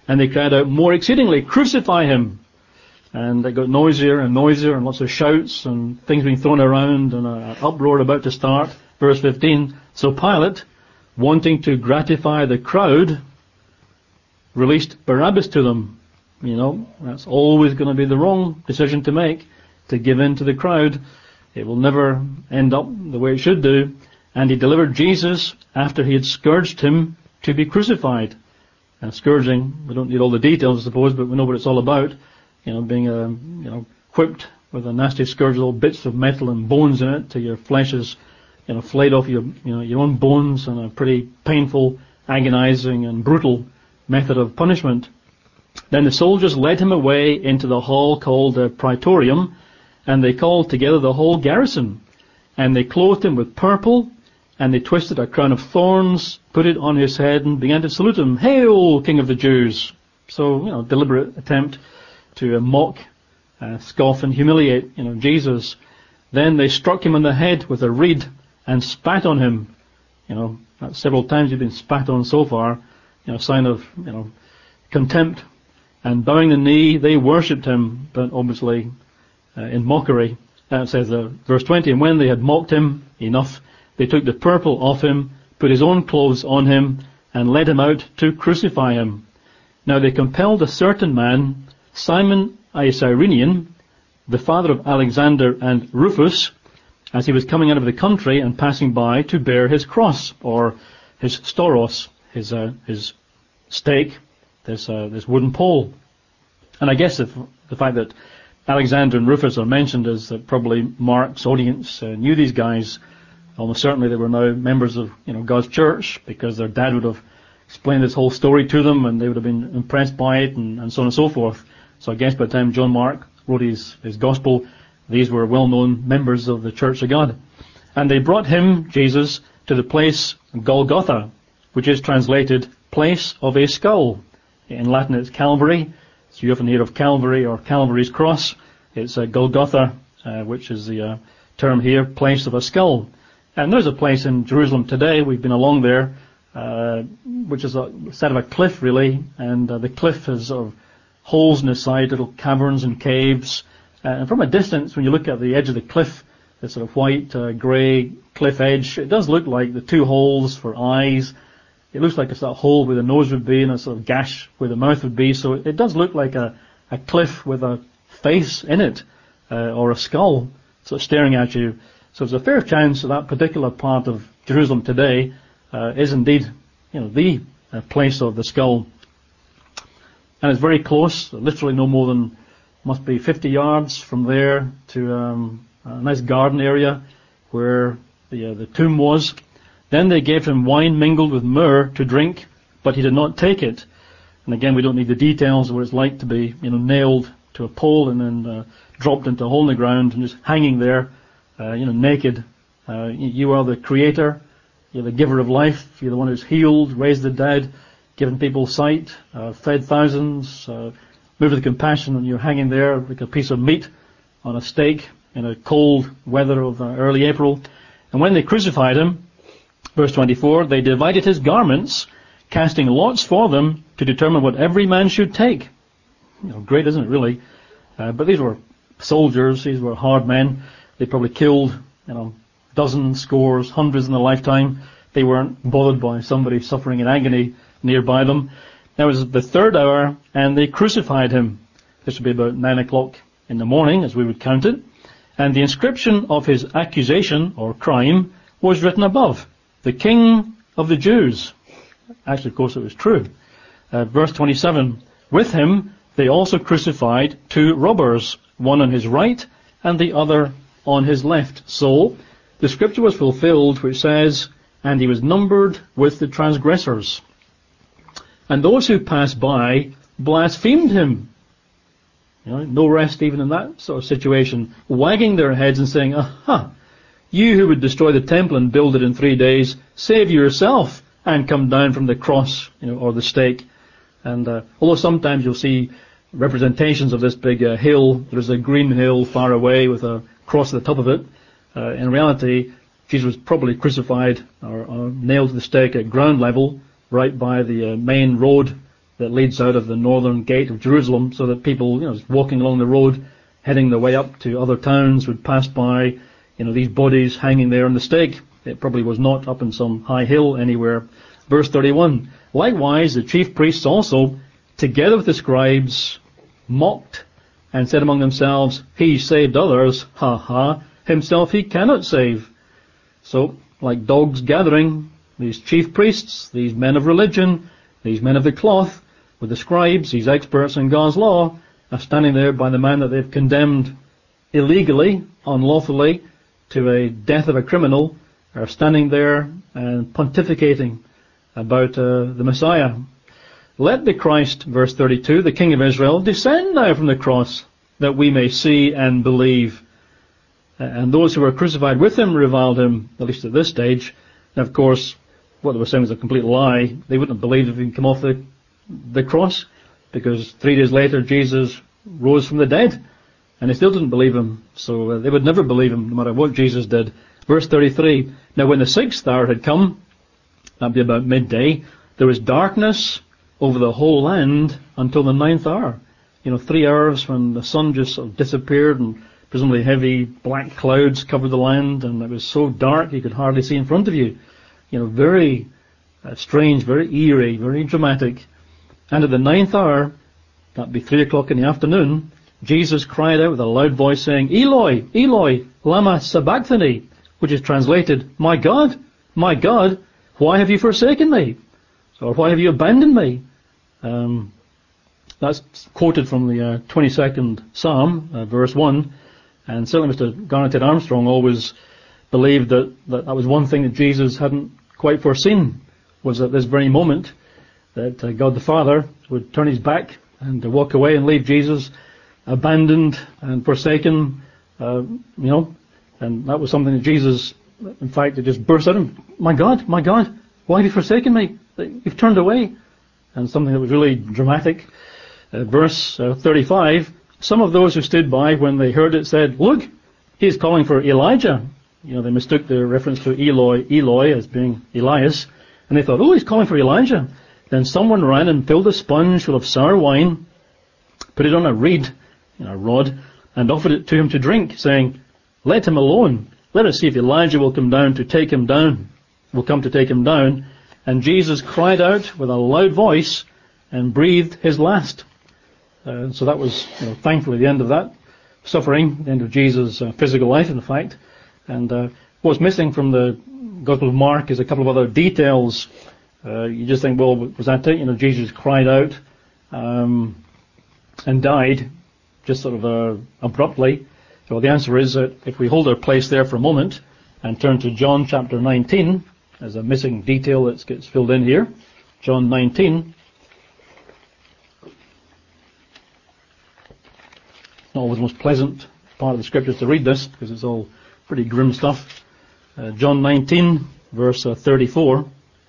And they cried out more exceedingly, "Crucify him!" And it got noisier and noisier, and lots of shouts and things being thrown around, and an uproar about to start. Verse 15, so Pilate, wanting to gratify the crowd, released Barabbas to them. You know, that's always going to be the wrong decision to make, to give in to the crowd. It will never end up the way it should do. And he delivered Jesus after he had scourged him to be crucified. And scourging, we don't need all the details, I suppose, but we know what it's all about. You know, being whipped with a nasty scourge with all bits of metal and bones in it till your flesh is, flayed off your own bones, and a pretty painful, agonizing and brutal method of punishment. Then the soldiers led him away into the hall called the Praetorium, and they called together the whole garrison, and they clothed him with purple, and they twisted a crown of thorns, put it on his head, and began to salute him, "Hail, King of the Jews!" So, deliberate attempt to mock, scoff and humiliate, Jesus. Then they struck him on the head with a reed and spat on him. That's several times he's been spat on so far, sign of, contempt. And bowing the knee, they worshipped him, but obviously in mockery. It says, verse 20, and when they had mocked him enough, they took the purple off him, put his own clothes on him, and led him out to crucify him. Now they compelled a certain man, Simon a Cyrenian, the father of Alexander and Rufus, as he was coming out of the country and passing by, to bear his cross, or his stauros, his stake, this wooden pole. And I guess the fact that Alexander and Rufus are mentioned is that probably Mark's audience knew these guys. Almost certainly they were now members of God's church, because their dad would have explained this whole story to them, and they would have been impressed by it, and so on and so forth. So I guess by the time John Mark wrote his gospel, these were well-known members of the Church of God. And they brought him, Jesus, to the place Golgotha, which is translated place of a skull. In Latin it's Calvary. So you often hear of Calvary or Calvary's cross. It's Golgotha, which is the term here, place of a skull. And there's a place in Jerusalem today, we've been along there, which is a set of a cliff really, and the cliff has sort of holes in the side, little caverns and caves. And from a distance, when you look at the edge of the cliff, the sort of white, grey cliff edge, it does look like the two holes for eyes. It looks like a sort of hole where the nose would be and a sort of gash where the mouth would be. So it does look like a cliff with a face in it, or a skull sort of staring at you. So there's a fair chance that particular part of Jerusalem today is indeed, the place of the skull. And it's very close, literally no more than, must be 50 yards from there to a nice garden area where the tomb was. Then they gave him wine mingled with myrrh to drink, but he did not take it. And again, we don't need the details of what it's like to be, nailed to a pole and then dropped into a hole in the ground and just hanging there, naked. You are the creator, you're the giver of life, you're the one who's healed, raised the dead, given people sight, fed thousands, moved with compassion, and you're hanging there like a piece of meat on a stake in a cold weather of early April. And when they crucified him, verse 24, they divided his garments, casting lots for them to determine what every man should take. Great, isn't it, really? But these were soldiers, these were hard men. They probably killed, dozens, scores, hundreds in a lifetime. They weren't bothered by somebody suffering in agony nearby them. Now it was the third hour, and they crucified him. This would be about 9 o'clock in the morning, as we would count it. And the inscription of his accusation, or crime, was written above, "The King of the Jews." Actually, of course, it was true. Verse 27, with him they also crucified two robbers, one on his right and the other on his left. So the scripture was fulfilled which says, and he was numbered with the transgressors. And those who passed by blasphemed him. No rest even in that sort of situation, wagging their heads and saying, "Aha, you who would destroy the temple and build it in 3 days, save yourself and come down from the cross, or the stake." And although sometimes you'll see representations of this big hill, there's a green hill far away with a cross at the top of it. In reality, Jesus was probably crucified or nailed to the stake at ground level, right by the main road that leads out of the northern gate of Jerusalem, so that people, walking along the road, heading their way up to other towns, would pass by, these bodies hanging there on the stake. It probably was not up in some high hill anywhere. Verse 31, likewise the chief priests also, together with the scribes, mocked and said among themselves, he saved others, ha ha, himself he cannot save. So, like dogs gathering, these chief priests, these men of religion, these men of the cloth, with the scribes, these experts in God's law, are standing there by the man that they've condemned illegally, unlawfully, to a death of a criminal, are standing there and pontificating about the Messiah. Let the Christ, verse 32, the King of Israel, descend now from the cross, that we may see and believe. And those who were crucified with him reviled him, at least at this stage. And of course, what they were saying was a complete lie. They wouldn't have believed if he come off the cross, because 3 days later Jesus rose from the dead, and they still didn't believe him. So they would never believe him, no matter what Jesus did. Verse 33, now when the 6th hour had come, that'd be about midday, there was darkness over the whole land until the 9th hour. 3 hours when the sun just sort of disappeared, and presumably heavy black clouds covered the land, and it was so dark you could hardly see in front of you. Very strange, very eerie, very dramatic. And at the 9th hour, that'd be 3 o'clock in the afternoon, Jesus cried out with a loud voice saying, Eloi, Eloi, lama sabachthani, which is translated, my God, why have you forsaken me? Or why have you abandoned me? That's quoted from the 22nd Psalm, verse 1. And certainly Mr. Garnet Armstrong always believed that was one thing that Jesus hadn't quite foreseen, was at this very moment that God the Father would turn his back and walk away and leave Jesus abandoned and forsaken, and that was something that Jesus, in fact, it just burst out of him. My God, why have you forsaken me? You've turned away. And something that was really dramatic. Verse 35, some of those who stood by when they heard it said, look, he's calling for Elijah. They mistook the reference to Eloi, Eloi as being Elias, and they thought, oh, he's calling for Elijah. Then someone ran and filled a sponge full of sour wine, put it on a reed, a rod, and offered it to him to drink, saying, let him alone. Let us see if Elijah will come to take him down. And Jesus cried out with a loud voice and breathed his last. So that was, thankfully, the end of that suffering, the end of Jesus' physical life, in fact. And what's missing from the Gospel of Mark is a couple of other details. You just think, well, was that it? Jesus cried out and died just sort of abruptly. Well, the answer is that if we hold our place there for a moment and turn to John chapter 19, there's a missing detail that gets filled in here. John 19. Not always the most pleasant part of the scriptures to read this, because it's all pretty grim stuff. John 19, verse 34.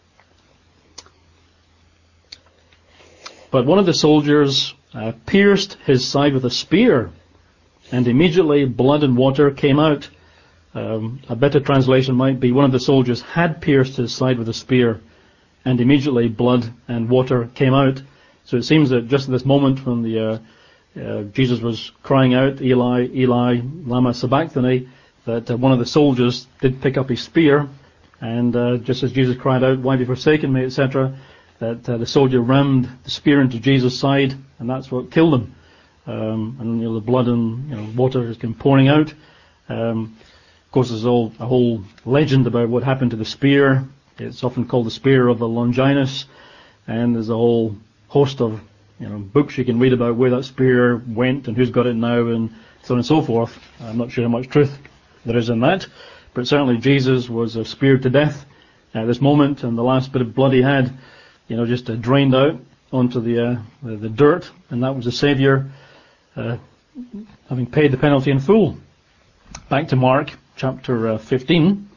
But one of the soldiers pierced his side with a spear, and immediately blood and water came out. A better translation might be, one of the soldiers had pierced his side with a spear, and immediately blood and water came out. So it seems that just at this moment when Jesus was crying out, Eli, Eli, lama sabachthani, that one of the soldiers did pick up his spear, and just as Jesus cried out, why have you forsaken me, etc., that the soldier rammed the spear into Jesus' side, and that's what killed him. And the blood and water has been pouring out. Of course, there's a whole legend about what happened to the spear. It's often called the spear of the Longinus, and there's a whole host of books you can read about where that spear went and who's got it now, and so on and so forth. I'm not sure how much truth there is in that, but certainly Jesus was speared to death at this moment, and the last bit of blood he had, just drained out onto the dirt, and that was the Saviour having paid the penalty in full. Back to Mark chapter 15.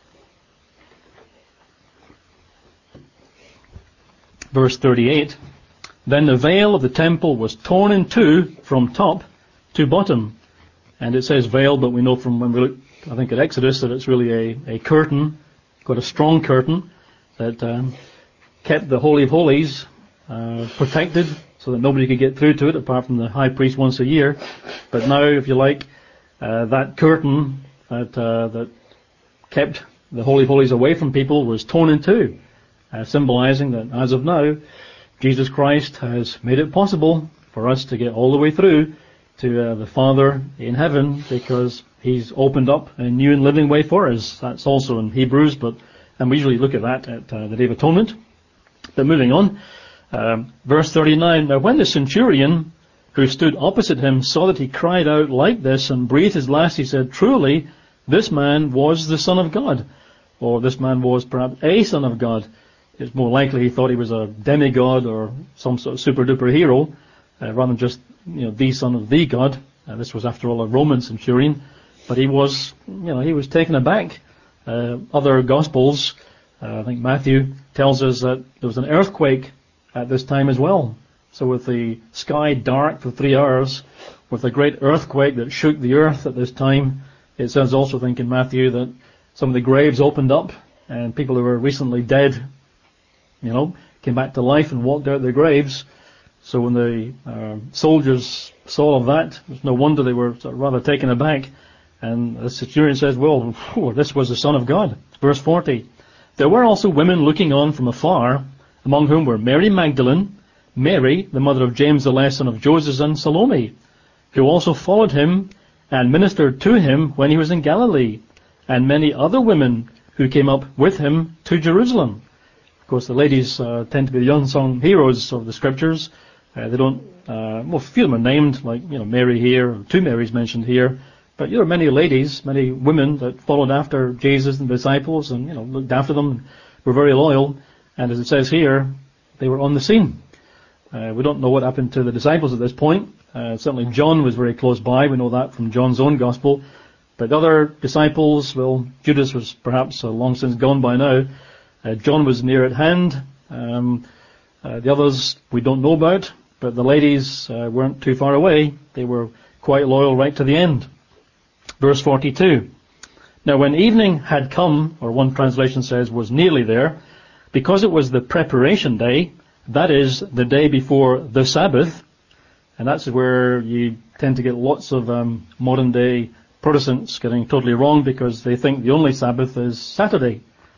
Verse 38. Then the veil of the temple was torn in two from top to bottom. And it says veil, but we know from when we look, I think, at Exodus, that it's really a curtain, quite a strong curtain, that kept the Holy of Holies protected so that nobody could get through to it apart from the high priest once a year. But now, if you like, that curtain that kept the Holy of Holies away from people was torn in two, symbolizing that as of now, Jesus Christ has made it possible for us to get all the way through to the Father in heaven, because He's opened up a new and living way for us. That's also in Hebrews, and we usually look at that at the Day of Atonement. But moving on, verse 39, now when the centurion who stood opposite him saw that he cried out like this and breathed his last, he said, truly, this man was the Son of God. Or this man was perhaps a Son of God. It's more likely he thought he was a demigod or some sort of super duper hero, rather than just, the Son of the God. This was after all a Roman centurion, but he was taken aback. Other Gospels, I think Matthew tells us that there was an earthquake at this time as well. So with the sky dark for 3 hours, with a great earthquake that shook the earth at this time, it says also, I think in Matthew, that some of the graves opened up and people who were recently dead, came back to life and walked out of their graves. So when the soldiers saw all of that, it's no wonder they were rather taken aback. And the centurion says, well, this was the Son of God. Verse 40. There were also women looking on from afar, among whom were Mary Magdalene, Mary, the mother of James the less son of Joseph, and Salome, who also followed him and ministered to him when he was in Galilee, and many other women who came up with him to Jerusalem. Of course, the ladies tend to be the unsung heroes of the Scriptures. They don't, a few of them are named, like, Mary here, or 2 Marys mentioned here. But there are many ladies, many women that followed after Jesus and the disciples and, looked after them, and were very loyal. And as it says here, they were on the scene. We don't know what happened to the disciples at this point. Certainly John was very close by. We know that from John's own Gospel. But the other disciples, well, Judas was perhaps long since gone by now. John was near at hand. The others we don't know about, but the ladies weren't too far away. They were quite loyal right to the end. Verse 42. Now when evening had come, or one translation says was nearly there, because it was the preparation day, that is, the day before the Sabbath, and that's where you tend to get lots of modern day Protestants getting totally wrong because they think the only Sabbath is Saturday.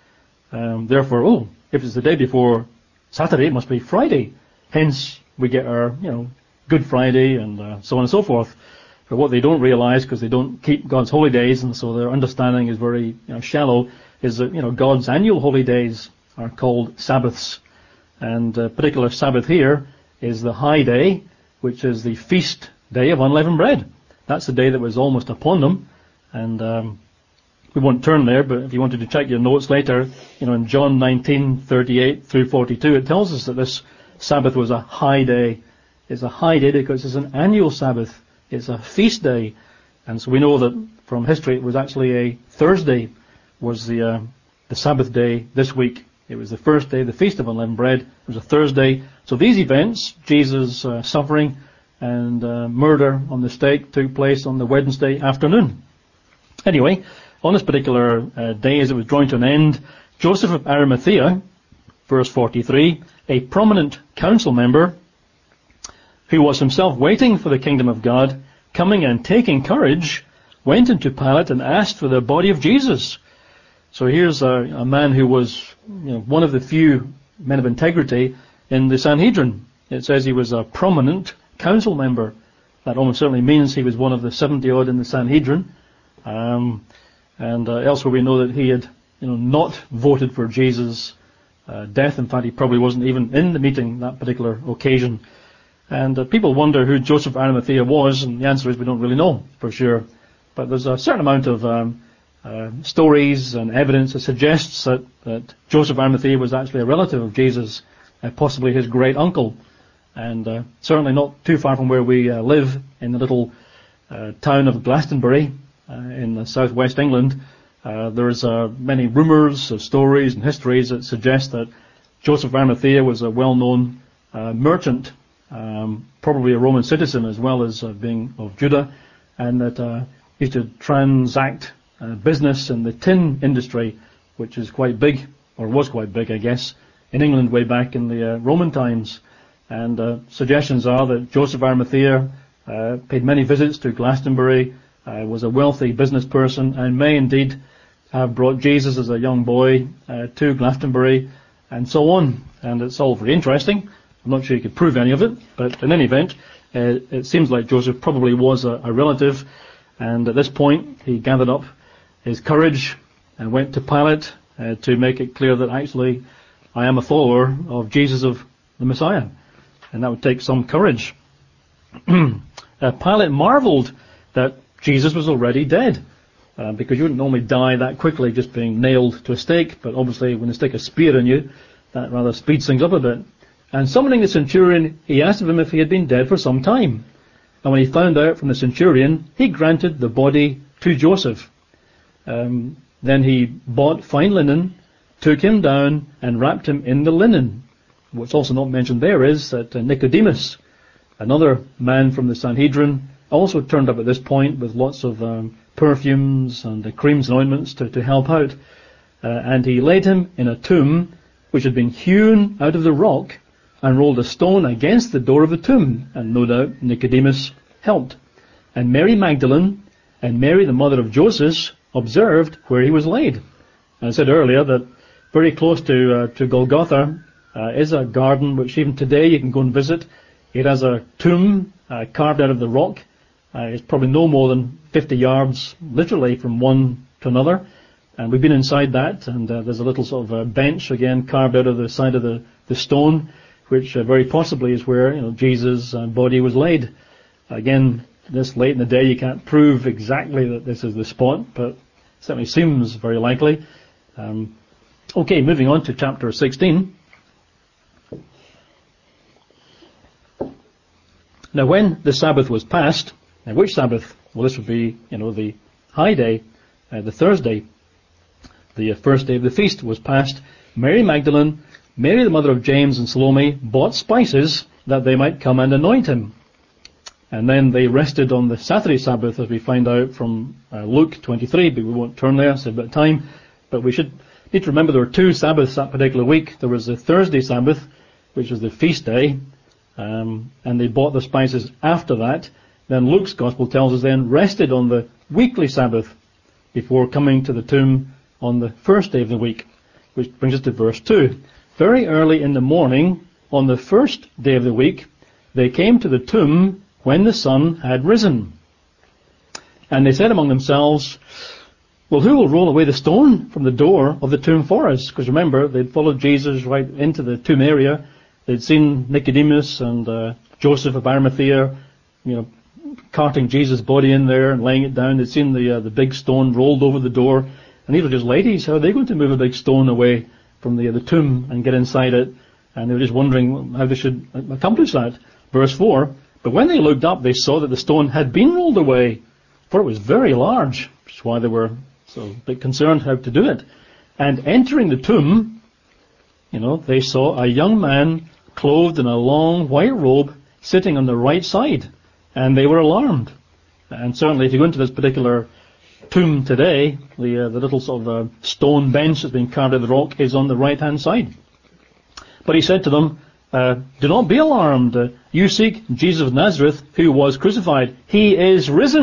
Therefore, if it's the day before Saturday, it must be Friday. Hence, we get our, Good Friday and so on and so forth. But what they don't realize, because they don't keep God's holy days, and so their understanding is very shallow, is that God's annual holy days are called Sabbaths. And a particular Sabbath here is the high day, which is the feast day of unleavened bread. That's the day that was almost upon them. And we won't turn there, but if you wanted to check your notes later, in John 19:38 through 42, it tells us that this Sabbath was a high day. It's a high day because it's an annual Sabbath. It's a feast day. And so we know that from history it was actually a Thursday was the Sabbath day this week. It was the first day, the Feast of Unleavened Bread. It was a Thursday. So these events, Jesus' suffering and murder on the stake, took place on the Wednesday afternoon. Anyway, on this particular day, as it was drawing to an end, Joseph of Arimathea, verse 43, a prominent council member, who was himself waiting for the kingdom of God, coming and taking courage, went into Pilate and asked for the body of Jesus. So here's a man who was one of the few men of integrity in the Sanhedrin. It says he was a prominent council member. That almost certainly means he was one of the 70 odd in the Sanhedrin. And elsewhere we know that he had not voted for Jesus' death. In fact, he probably wasn't even in the meeting that particular occasion. And people wonder who Joseph of Arimathea was, and the answer is we don't really know for sure. But there's a certain amount of stories and evidence that suggests that Joseph of Arimathea was actually a relative of Jesus, possibly his great uncle, and certainly not too far from where we live in the little town of Glastonbury in southwest England. There's many rumours, stories, and histories that suggest that Joseph of Arimathea was a well-known merchant, probably a Roman citizen as well as being of Judah, and that he used to transact business in the tin industry, which is quite big, or was quite big, I guess, in England way back in the Roman times. And suggestions are that Joseph of Arimathea paid many visits to Glastonbury, was a wealthy business person, and may indeed have brought Jesus as a young boy to Glastonbury, and so on. And it's all very interesting. I'm not sure you could prove any of it, but in any event, it seems like Joseph probably was a relative, and at this point he gathered up his courage and went to Pilate to make it clear that actually I am a follower of Jesus of the Messiah. And that would take some courage. Pilate marveled that Jesus was already dead, because you wouldn't normally die that quickly just being nailed to a stake, but obviously when they stick a spear in you, that rather speeds things up a bit. And summoning the centurion, he asked of him if he had been dead for some time. And when he found out from the centurion, he granted the body to Joseph. Then he bought fine linen, took him down, and wrapped him in the linen. What's also not mentioned there is that Nicodemus, another man from the Sanhedrin, also turned up at this point with lots of perfumes and creams and ointments to help out. And he laid him in a tomb which had been hewn out of the rock, and rolled a stone against the door of the tomb, and no doubt Nicodemus helped. And Mary Magdalene and Mary, the mother of Joseph, observed where he was laid. And I said earlier that very close to Golgotha is a garden which even today you can go and visit. It has a tomb carved out of the rock. It's probably no more than 50 yards, literally, from one to another. And we've been inside that, and there's a little sort of bench, again, carved out of the side of the stone, which very possibly is where Jesus' body was laid. Again, this late in the day, you can't prove exactly that this is the spot, but it certainly seems very likely. Okay, moving on to chapter 16. Now, when the Sabbath was past, and which Sabbath? Well, this would be, the high day, the Thursday. The first day of the feast was past. Mary Magdalene, Mary the mother of James, and Salome bought spices that they might come and anoint him. And then they rested on the Saturday Sabbath, as we find out from Luke 23, but we won't turn there, it's a bit of time. But we should need to remember there were two Sabbaths that particular week. There was the Thursday Sabbath, which was the feast day, and they bought the spices after that. Then Luke's Gospel tells us then rested on the weekly Sabbath before coming to the tomb on the first day of the week, which brings us to verse 2. Very early in the morning, on the first day of the week, they came to the tomb when the sun had risen. And they said among themselves, well, who will roll away the stone from the door of the tomb for us? Because remember, they'd followed Jesus right into the tomb area. They'd seen Nicodemus and Joseph of Arimathea, carting Jesus' body in there and laying it down. They'd seen the big stone rolled over the door. And these were just ladies. How are they going to move a big stone away from the tomb and get inside it? And they were just wondering how they should accomplish that. Verse 4, but when they looked up, they saw that the stone had been rolled away, for it was very large, which is why they were so a bit concerned how to do it. And entering the tomb, they saw a young man clothed in a long white robe sitting on the right side. And they were alarmed. And certainly if you go into this particular tomb today, the little sort of stone bench that's been carved out of the rock is on the right hand side. But he said to them, do not be alarmed. You seek Jesus of Nazareth, who was crucified. He is risen! !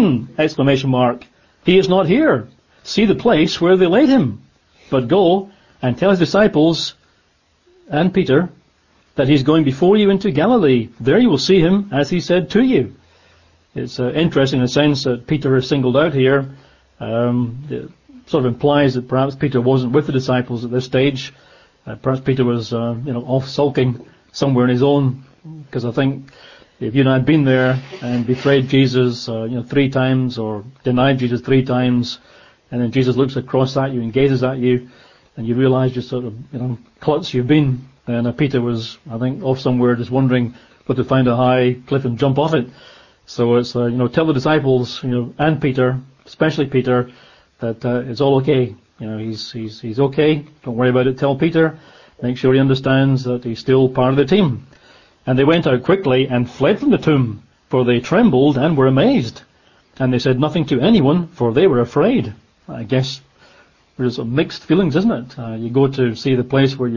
He is not here. See the place where they laid him. But go and tell his disciples and Peter that he's going before you into Galilee. There you will see him as he said to you. It's interesting in a sense that Peter is singled out here. It sort of implies that perhaps Peter wasn't with the disciples at this stage. Perhaps Peter was, off sulking somewhere in his own. Because I think if you and I had been there and betrayed Jesus, 3 times or denied Jesus 3 times, and then Jesus looks across at you and gazes at you, and you realise just sort of, klutz you've been. And Peter was, I think, off somewhere just wondering where to find a high cliff and jump off it. So it's, tell the disciples, and Peter, especially Peter, that it's all okay. He's okay. Don't worry about it. Tell Peter. Make sure he understands that he's still part of the team. And they went out quickly and fled from the tomb, for they trembled and were amazed. And they said nothing to anyone, for they were afraid. I guess there's some mixed feelings, isn't it? You go to see the place where you're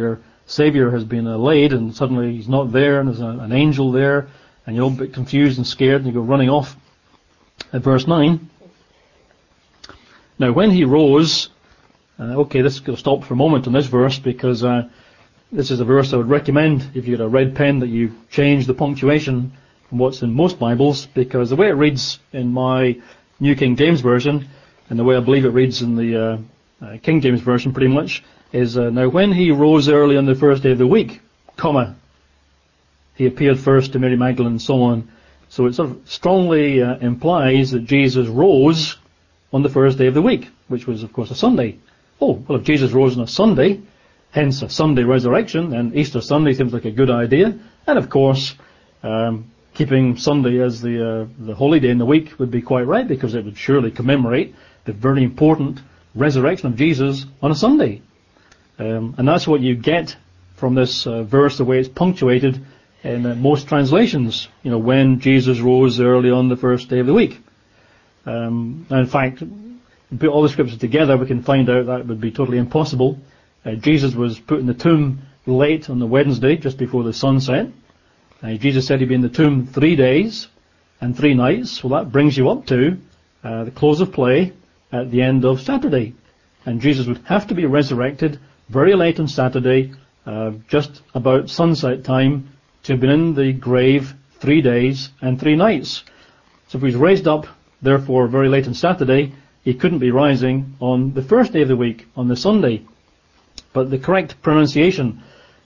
Saviour has been laid and suddenly he's not there and there's an angel there, and you're all a bit confused and scared and you go running off. At verse 9, now when he rose, okay, this is going to stop for a moment on this verse because this is a verse I would recommend if you get a red pen that you change the punctuation from what's in most Bibles, because the way it reads in my New King James Version and the way I believe it reads in the King James Version pretty much is now when he rose early on the first day of the week, comma, he appeared first to Mary Magdalene and so on. So it sort of strongly implies that Jesus rose on the first day of the week, which was of course a Sunday. Oh, well, if Jesus rose on a Sunday, hence a Sunday resurrection, then Easter Sunday seems like a good idea. And of course, keeping Sunday as the holy day in the week would be quite right, because it would surely commemorate the very important resurrection of Jesus on a Sunday. And that's what you get from this verse, the way it's punctuated in most translations. You know, when Jesus rose early on the first day of the week. And in fact, put all the scriptures together, we can find out that would be totally impossible. Jesus was put in the tomb late on the Wednesday, just before the sun set. Jesus said he'd be in the tomb 3 days and 3 nights. Well, that brings you up to the close of play at the end of Saturday. And Jesus would have to be resurrected very late on Saturday, just about sunset time, to have been in the grave 3 days and 3 nights. So if he was raised up, therefore, very late on Saturday, he couldn't be rising on the first day of the week, on the Sunday. But the correct pronunciation,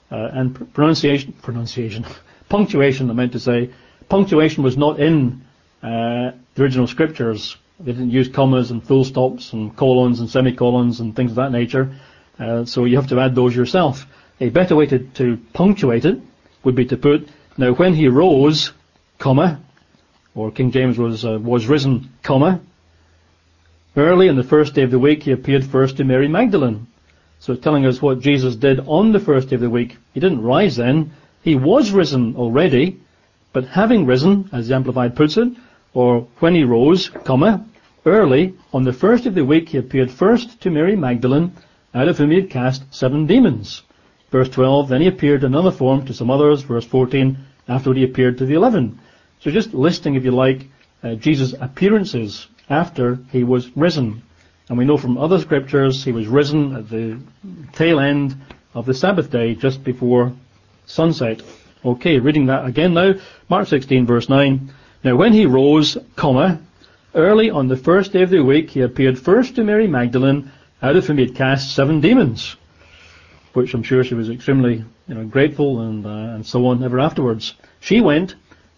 punctuation, I meant to say, punctuation was not in the original scriptures. They didn't use commas and full stops and colons and semicolons and things of that nature. So you have to add those yourself. A better way to punctuate it would be to put, now when he rose, comma, or King James was risen, comma, early on the first day of the week he appeared first to Mary Magdalene. So it's telling us what Jesus did on the first day of the week. He didn't rise then. He was risen already, but having risen, as the Amplified puts it, or when he rose, comma, early on the first of the week he appeared first to Mary Magdalene, out of whom he had cast 7 demons. Verse 12, then he appeared in another form to some others. Verse 14, afterward he appeared to the 11. So just listing, if you like, Jesus' appearances after he was risen. And we know from other scriptures he was risen at the tail end of the Sabbath day, just before sunset. Okay, reading that again now. Mark 16, verse 9. Now when he rose, comma, early on the first day of the week he appeared first to Mary Magdalene, out of whom he had cast 7 demons, which I'm sure she was extremely grateful and so on ever afterwards. She went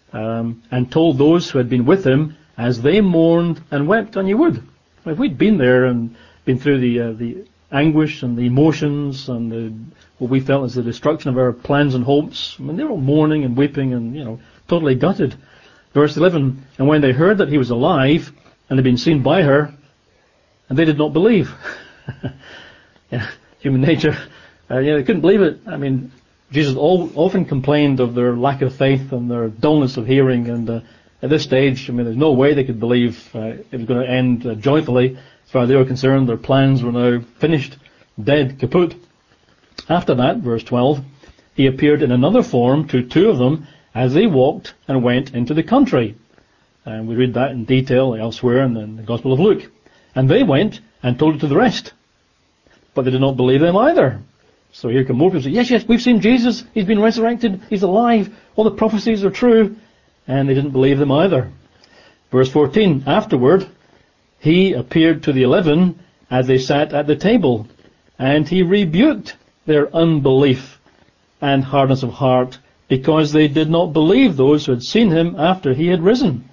and told those who had been with him, as they mourned and wept. And you would. If we'd been there and been through the anguish and the emotions and what we felt as the destruction of our plans and hopes, I mean, they were all mourning and weeping and, totally gutted. Verse 11, and when they heard that he was alive and had been seen by her, and they did not believe. Yeah, human nature. They couldn't believe it. I mean, Jesus often complained of their lack of faith and their dullness of hearing, and at this stage, I mean, there's no way they could believe it was going to end joyfully. As far as they were concerned, their plans were now finished, dead, kaput. After that, verse 12, he appeared in another form to 2 of them as they walked and went into the country. And we read that in detail elsewhere in the Gospel of Luke. And they went and told it to the rest. But they did not believe them either. So here come more people say, yes, we've seen Jesus. He's been resurrected. He's alive. All the prophecies are true. And they didn't believe them either. Verse 14, afterward, he appeared to the 11 as they sat at the table, and he rebuked their unbelief and hardness of heart, because they did not believe those who had seen him after he had risen.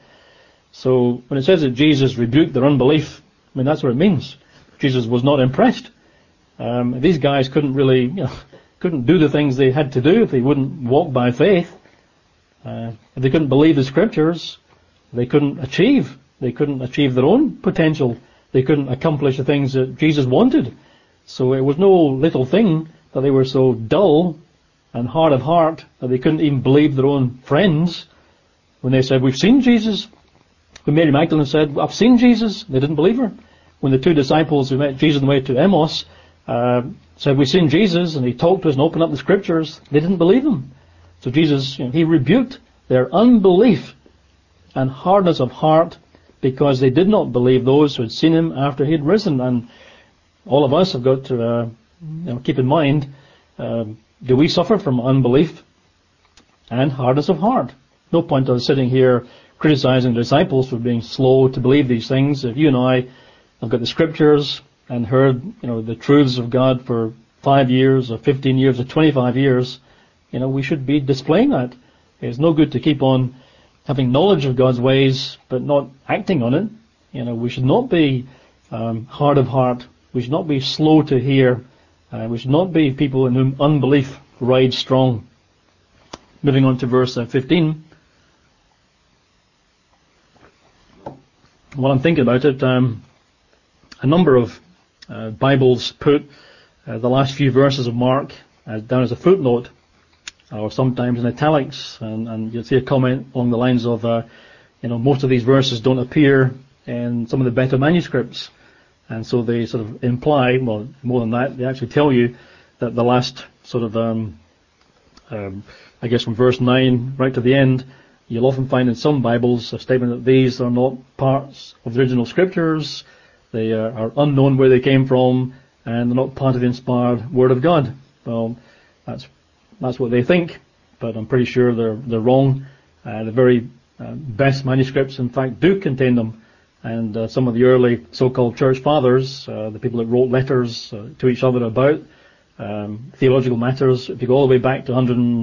So when it says that Jesus rebuked their unbelief, I mean, that's what it means. Jesus was not impressed. These guys couldn't really, couldn't do the things they had to do if they wouldn't walk by faith. If they couldn't believe the scriptures, they couldn't achieve. They couldn't achieve their own potential. They couldn't accomplish the things that Jesus wanted. So it was no little thing that they were so dull and hard of heart that they couldn't even believe their own friends when they said, we've seen Jesus. When Mary Magdalene said, I've seen Jesus, they didn't believe her. When the 2 disciples who met Jesus on the way to Emmaus said, we've seen Jesus, and he talked to us and opened up the scriptures. They didn't believe him. So Jesus, he rebuked their unbelief and hardness of heart because they did not believe those who had seen him after he had risen. And all of us have got to keep in mind, do we suffer from unbelief and hardness of heart? No point of sitting here criticizing the disciples for being slow to believe these things. If you and I have got the scriptures and heard, the truths of God for 5 years or 15 years or 25 years, we should be displaying that. It's no good to keep on having knowledge of God's ways but not acting on it. We should not be hard of heart. We should not be slow to hear. We should not be people in whom unbelief rides strong. Moving on to verse 15. While I'm thinking about it, a number of Bibles put the last few verses of Mark down as a footnote, or sometimes in italics, and you'll see a comment along the lines of, most of these verses don't appear in some of the better manuscripts, and so they sort of imply, well, more than that, they actually tell you that the last sort of, I guess from verse 9 right to the end, you'll often find in some Bibles a statement that these are not parts of the original scriptures, they are unknown where they came from, and they're not part of the inspired Word of God. Well, that's what they think, but I'm pretty sure they're wrong. The very best manuscripts, in fact, do contain them, and some of the early so-called church fathers, the people that wrote letters to each other about theological matters, if you go all the way back to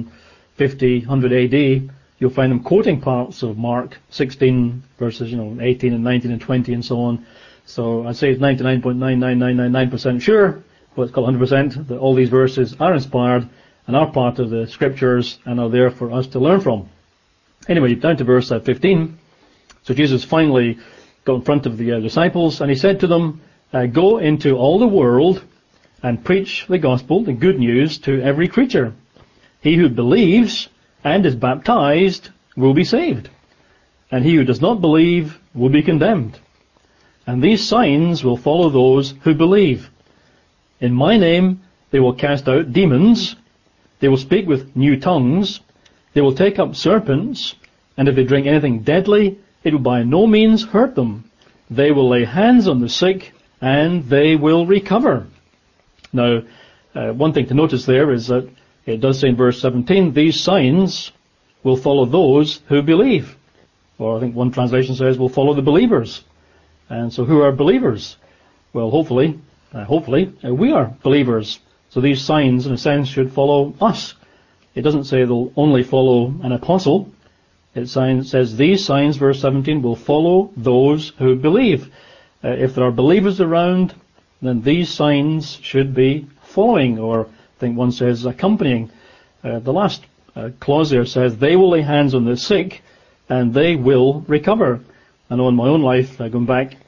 150, 100 AD, you'll find them quoting parts of Mark 16 verses, 18 and 19 and 20 and so on. So I'd say it's 99.99999% sure, well, it's called 100%, that all these verses are inspired and are part of the scriptures and are there for us to learn from. Anyway, down to verse 15. So Jesus finally got in front of the disciples and he said to them, go into all the world and preach the gospel, the good news, to every creature. He who believes and is baptized will be saved, and he who does not believe will be condemned. And these signs will follow those who believe. In my name they will cast out demons, they will speak with new tongues, they will take up serpents, and if they drink anything deadly, it will by no means hurt them. They will lay hands on the sick, and they will recover. Now, one thing to notice there is that it does say in verse 17, these signs will follow those who believe. Or I think one translation says will follow the believers. And so who are believers? Well, hopefully, we are believers. So these signs, in a sense, should follow us. It doesn't say they'll only follow an apostle. It says these signs, verse 17, will follow those who believe. If there are believers around, then these signs should be following, or I think one says accompanying. The last clause there says they will lay hands on the sick and they will recover. I know in my own life, going back,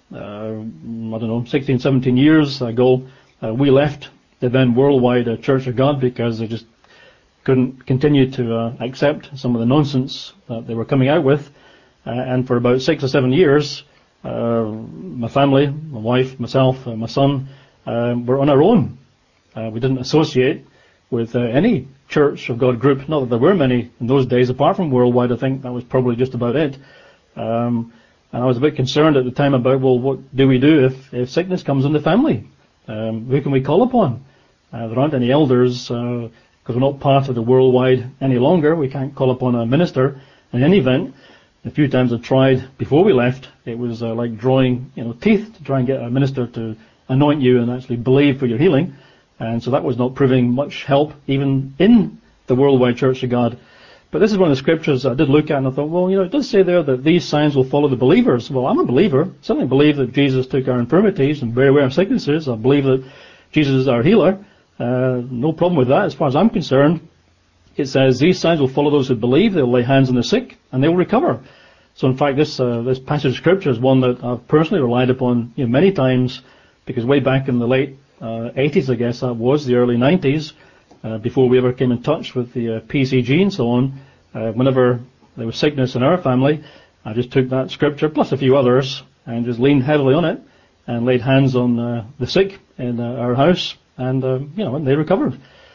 16, 17 years ago, we left the then worldwide Church of God because they just couldn't continue to accept some of the nonsense that they were coming out with. And for about 6 or 7 years, my family, my wife, myself, my son, were on our own. We didn't associate with any Church of God group. Not that there were many in those days, apart from worldwide. I think that was probably just about it. And I was a bit concerned at the time about, well, what do we do if sickness comes in the family? Who can we call upon? There aren't any elders, because we're not part of the worldwide any longer. We can't call upon a minister. In any event, a few times I tried before we left. It was like drawing, teeth to try and get a minister to anoint you and actually believe for your healing. And so that was not proving much help, even in the worldwide Church of God. But this is one of the scriptures I did look at, and I thought, well, it does say there that these signs will follow the believers. Well, I'm a believer. Certainly believe that Jesus took our infirmities and bare away our sicknesses. I believe that Jesus is our healer. No problem with that as far as I'm concerned. It says these signs will follow those who believe. They'll lay hands on the sick and they will recover. So in fact, this passage of scripture is one that I've personally relied upon many times, because way back in the late 80s, I guess that was, the early 90s, before we ever came in touch with the PCG and so on, whenever there was sickness in our family, I just took that scripture plus a few others and just leaned heavily on it and laid hands on the sick in our house, and and they recovered.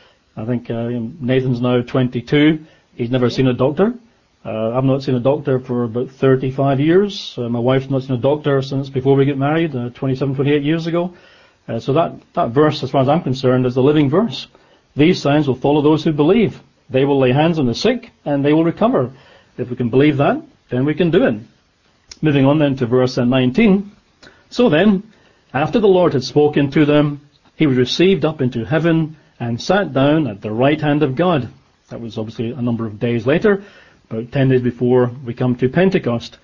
I think Nathan's now 22. He's never seen a doctor. I've not seen a doctor for about 35 years. My wife's not seen a doctor since before we got married, 27, 28 years ago. So that verse, as far as I'm concerned, is the living verse. These signs will follow those who believe. They will lay hands on the sick and they will recover. If we can believe that, then we can do it. Moving on then to verse 19. So then, after the Lord had spoken to them, he was received up into heaven and sat down at the right hand of God. That was obviously a number of days later, about 10 days before we come to Pentecost.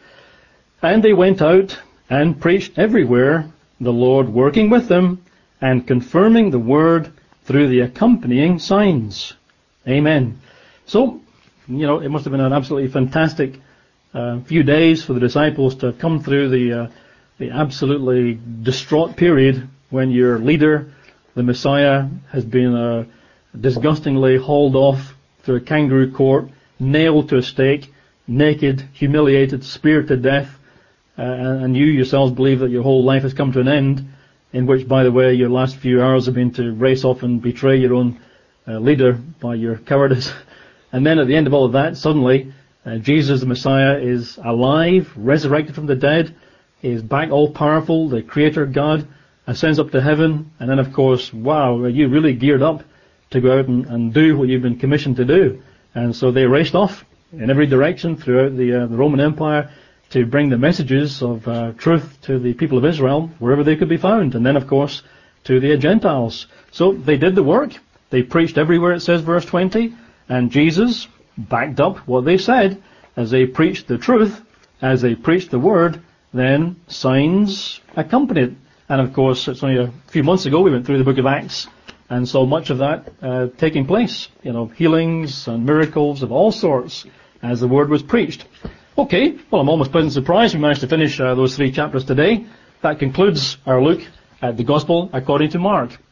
And they went out and preached everywhere, the Lord working with them and confirming the word through the accompanying signs. Amen. So, it must have been an absolutely fantastic few days for the disciples to come through the absolutely distraught period when your leader, the Messiah, has been disgustingly hauled off through a kangaroo court, nailed to a stake, naked, humiliated, speared to death, and you yourselves believe that your whole life has come to an end, in which, by the way, your last few hours have been to race off and betray your own leader by your cowardice. And then at the end of all of that, suddenly, Jesus the Messiah is alive, resurrected from the dead, is back all powerful, the Creator God, ascends up to heaven, and then of course, wow, are you really geared up to go out and do what you've been commissioned to do? And so they raced off in every direction throughout the Roman Empire to bring the messages of truth to the people of Israel wherever they could be found, and then of course to the Gentiles. So they did the work, they preached everywhere, it says verse 20, and Jesus backed up what they said. As they preached the truth, as they preached the word, then signs accompanied. And of course, it's only a few months ago we went through the book of Acts and saw much of that taking place. Healings and miracles of all sorts as the word was preached. Okay, well, I'm almost pleasantly surprised we managed to finish those 3 chapters today. That concludes our look at the Gospel according to Mark.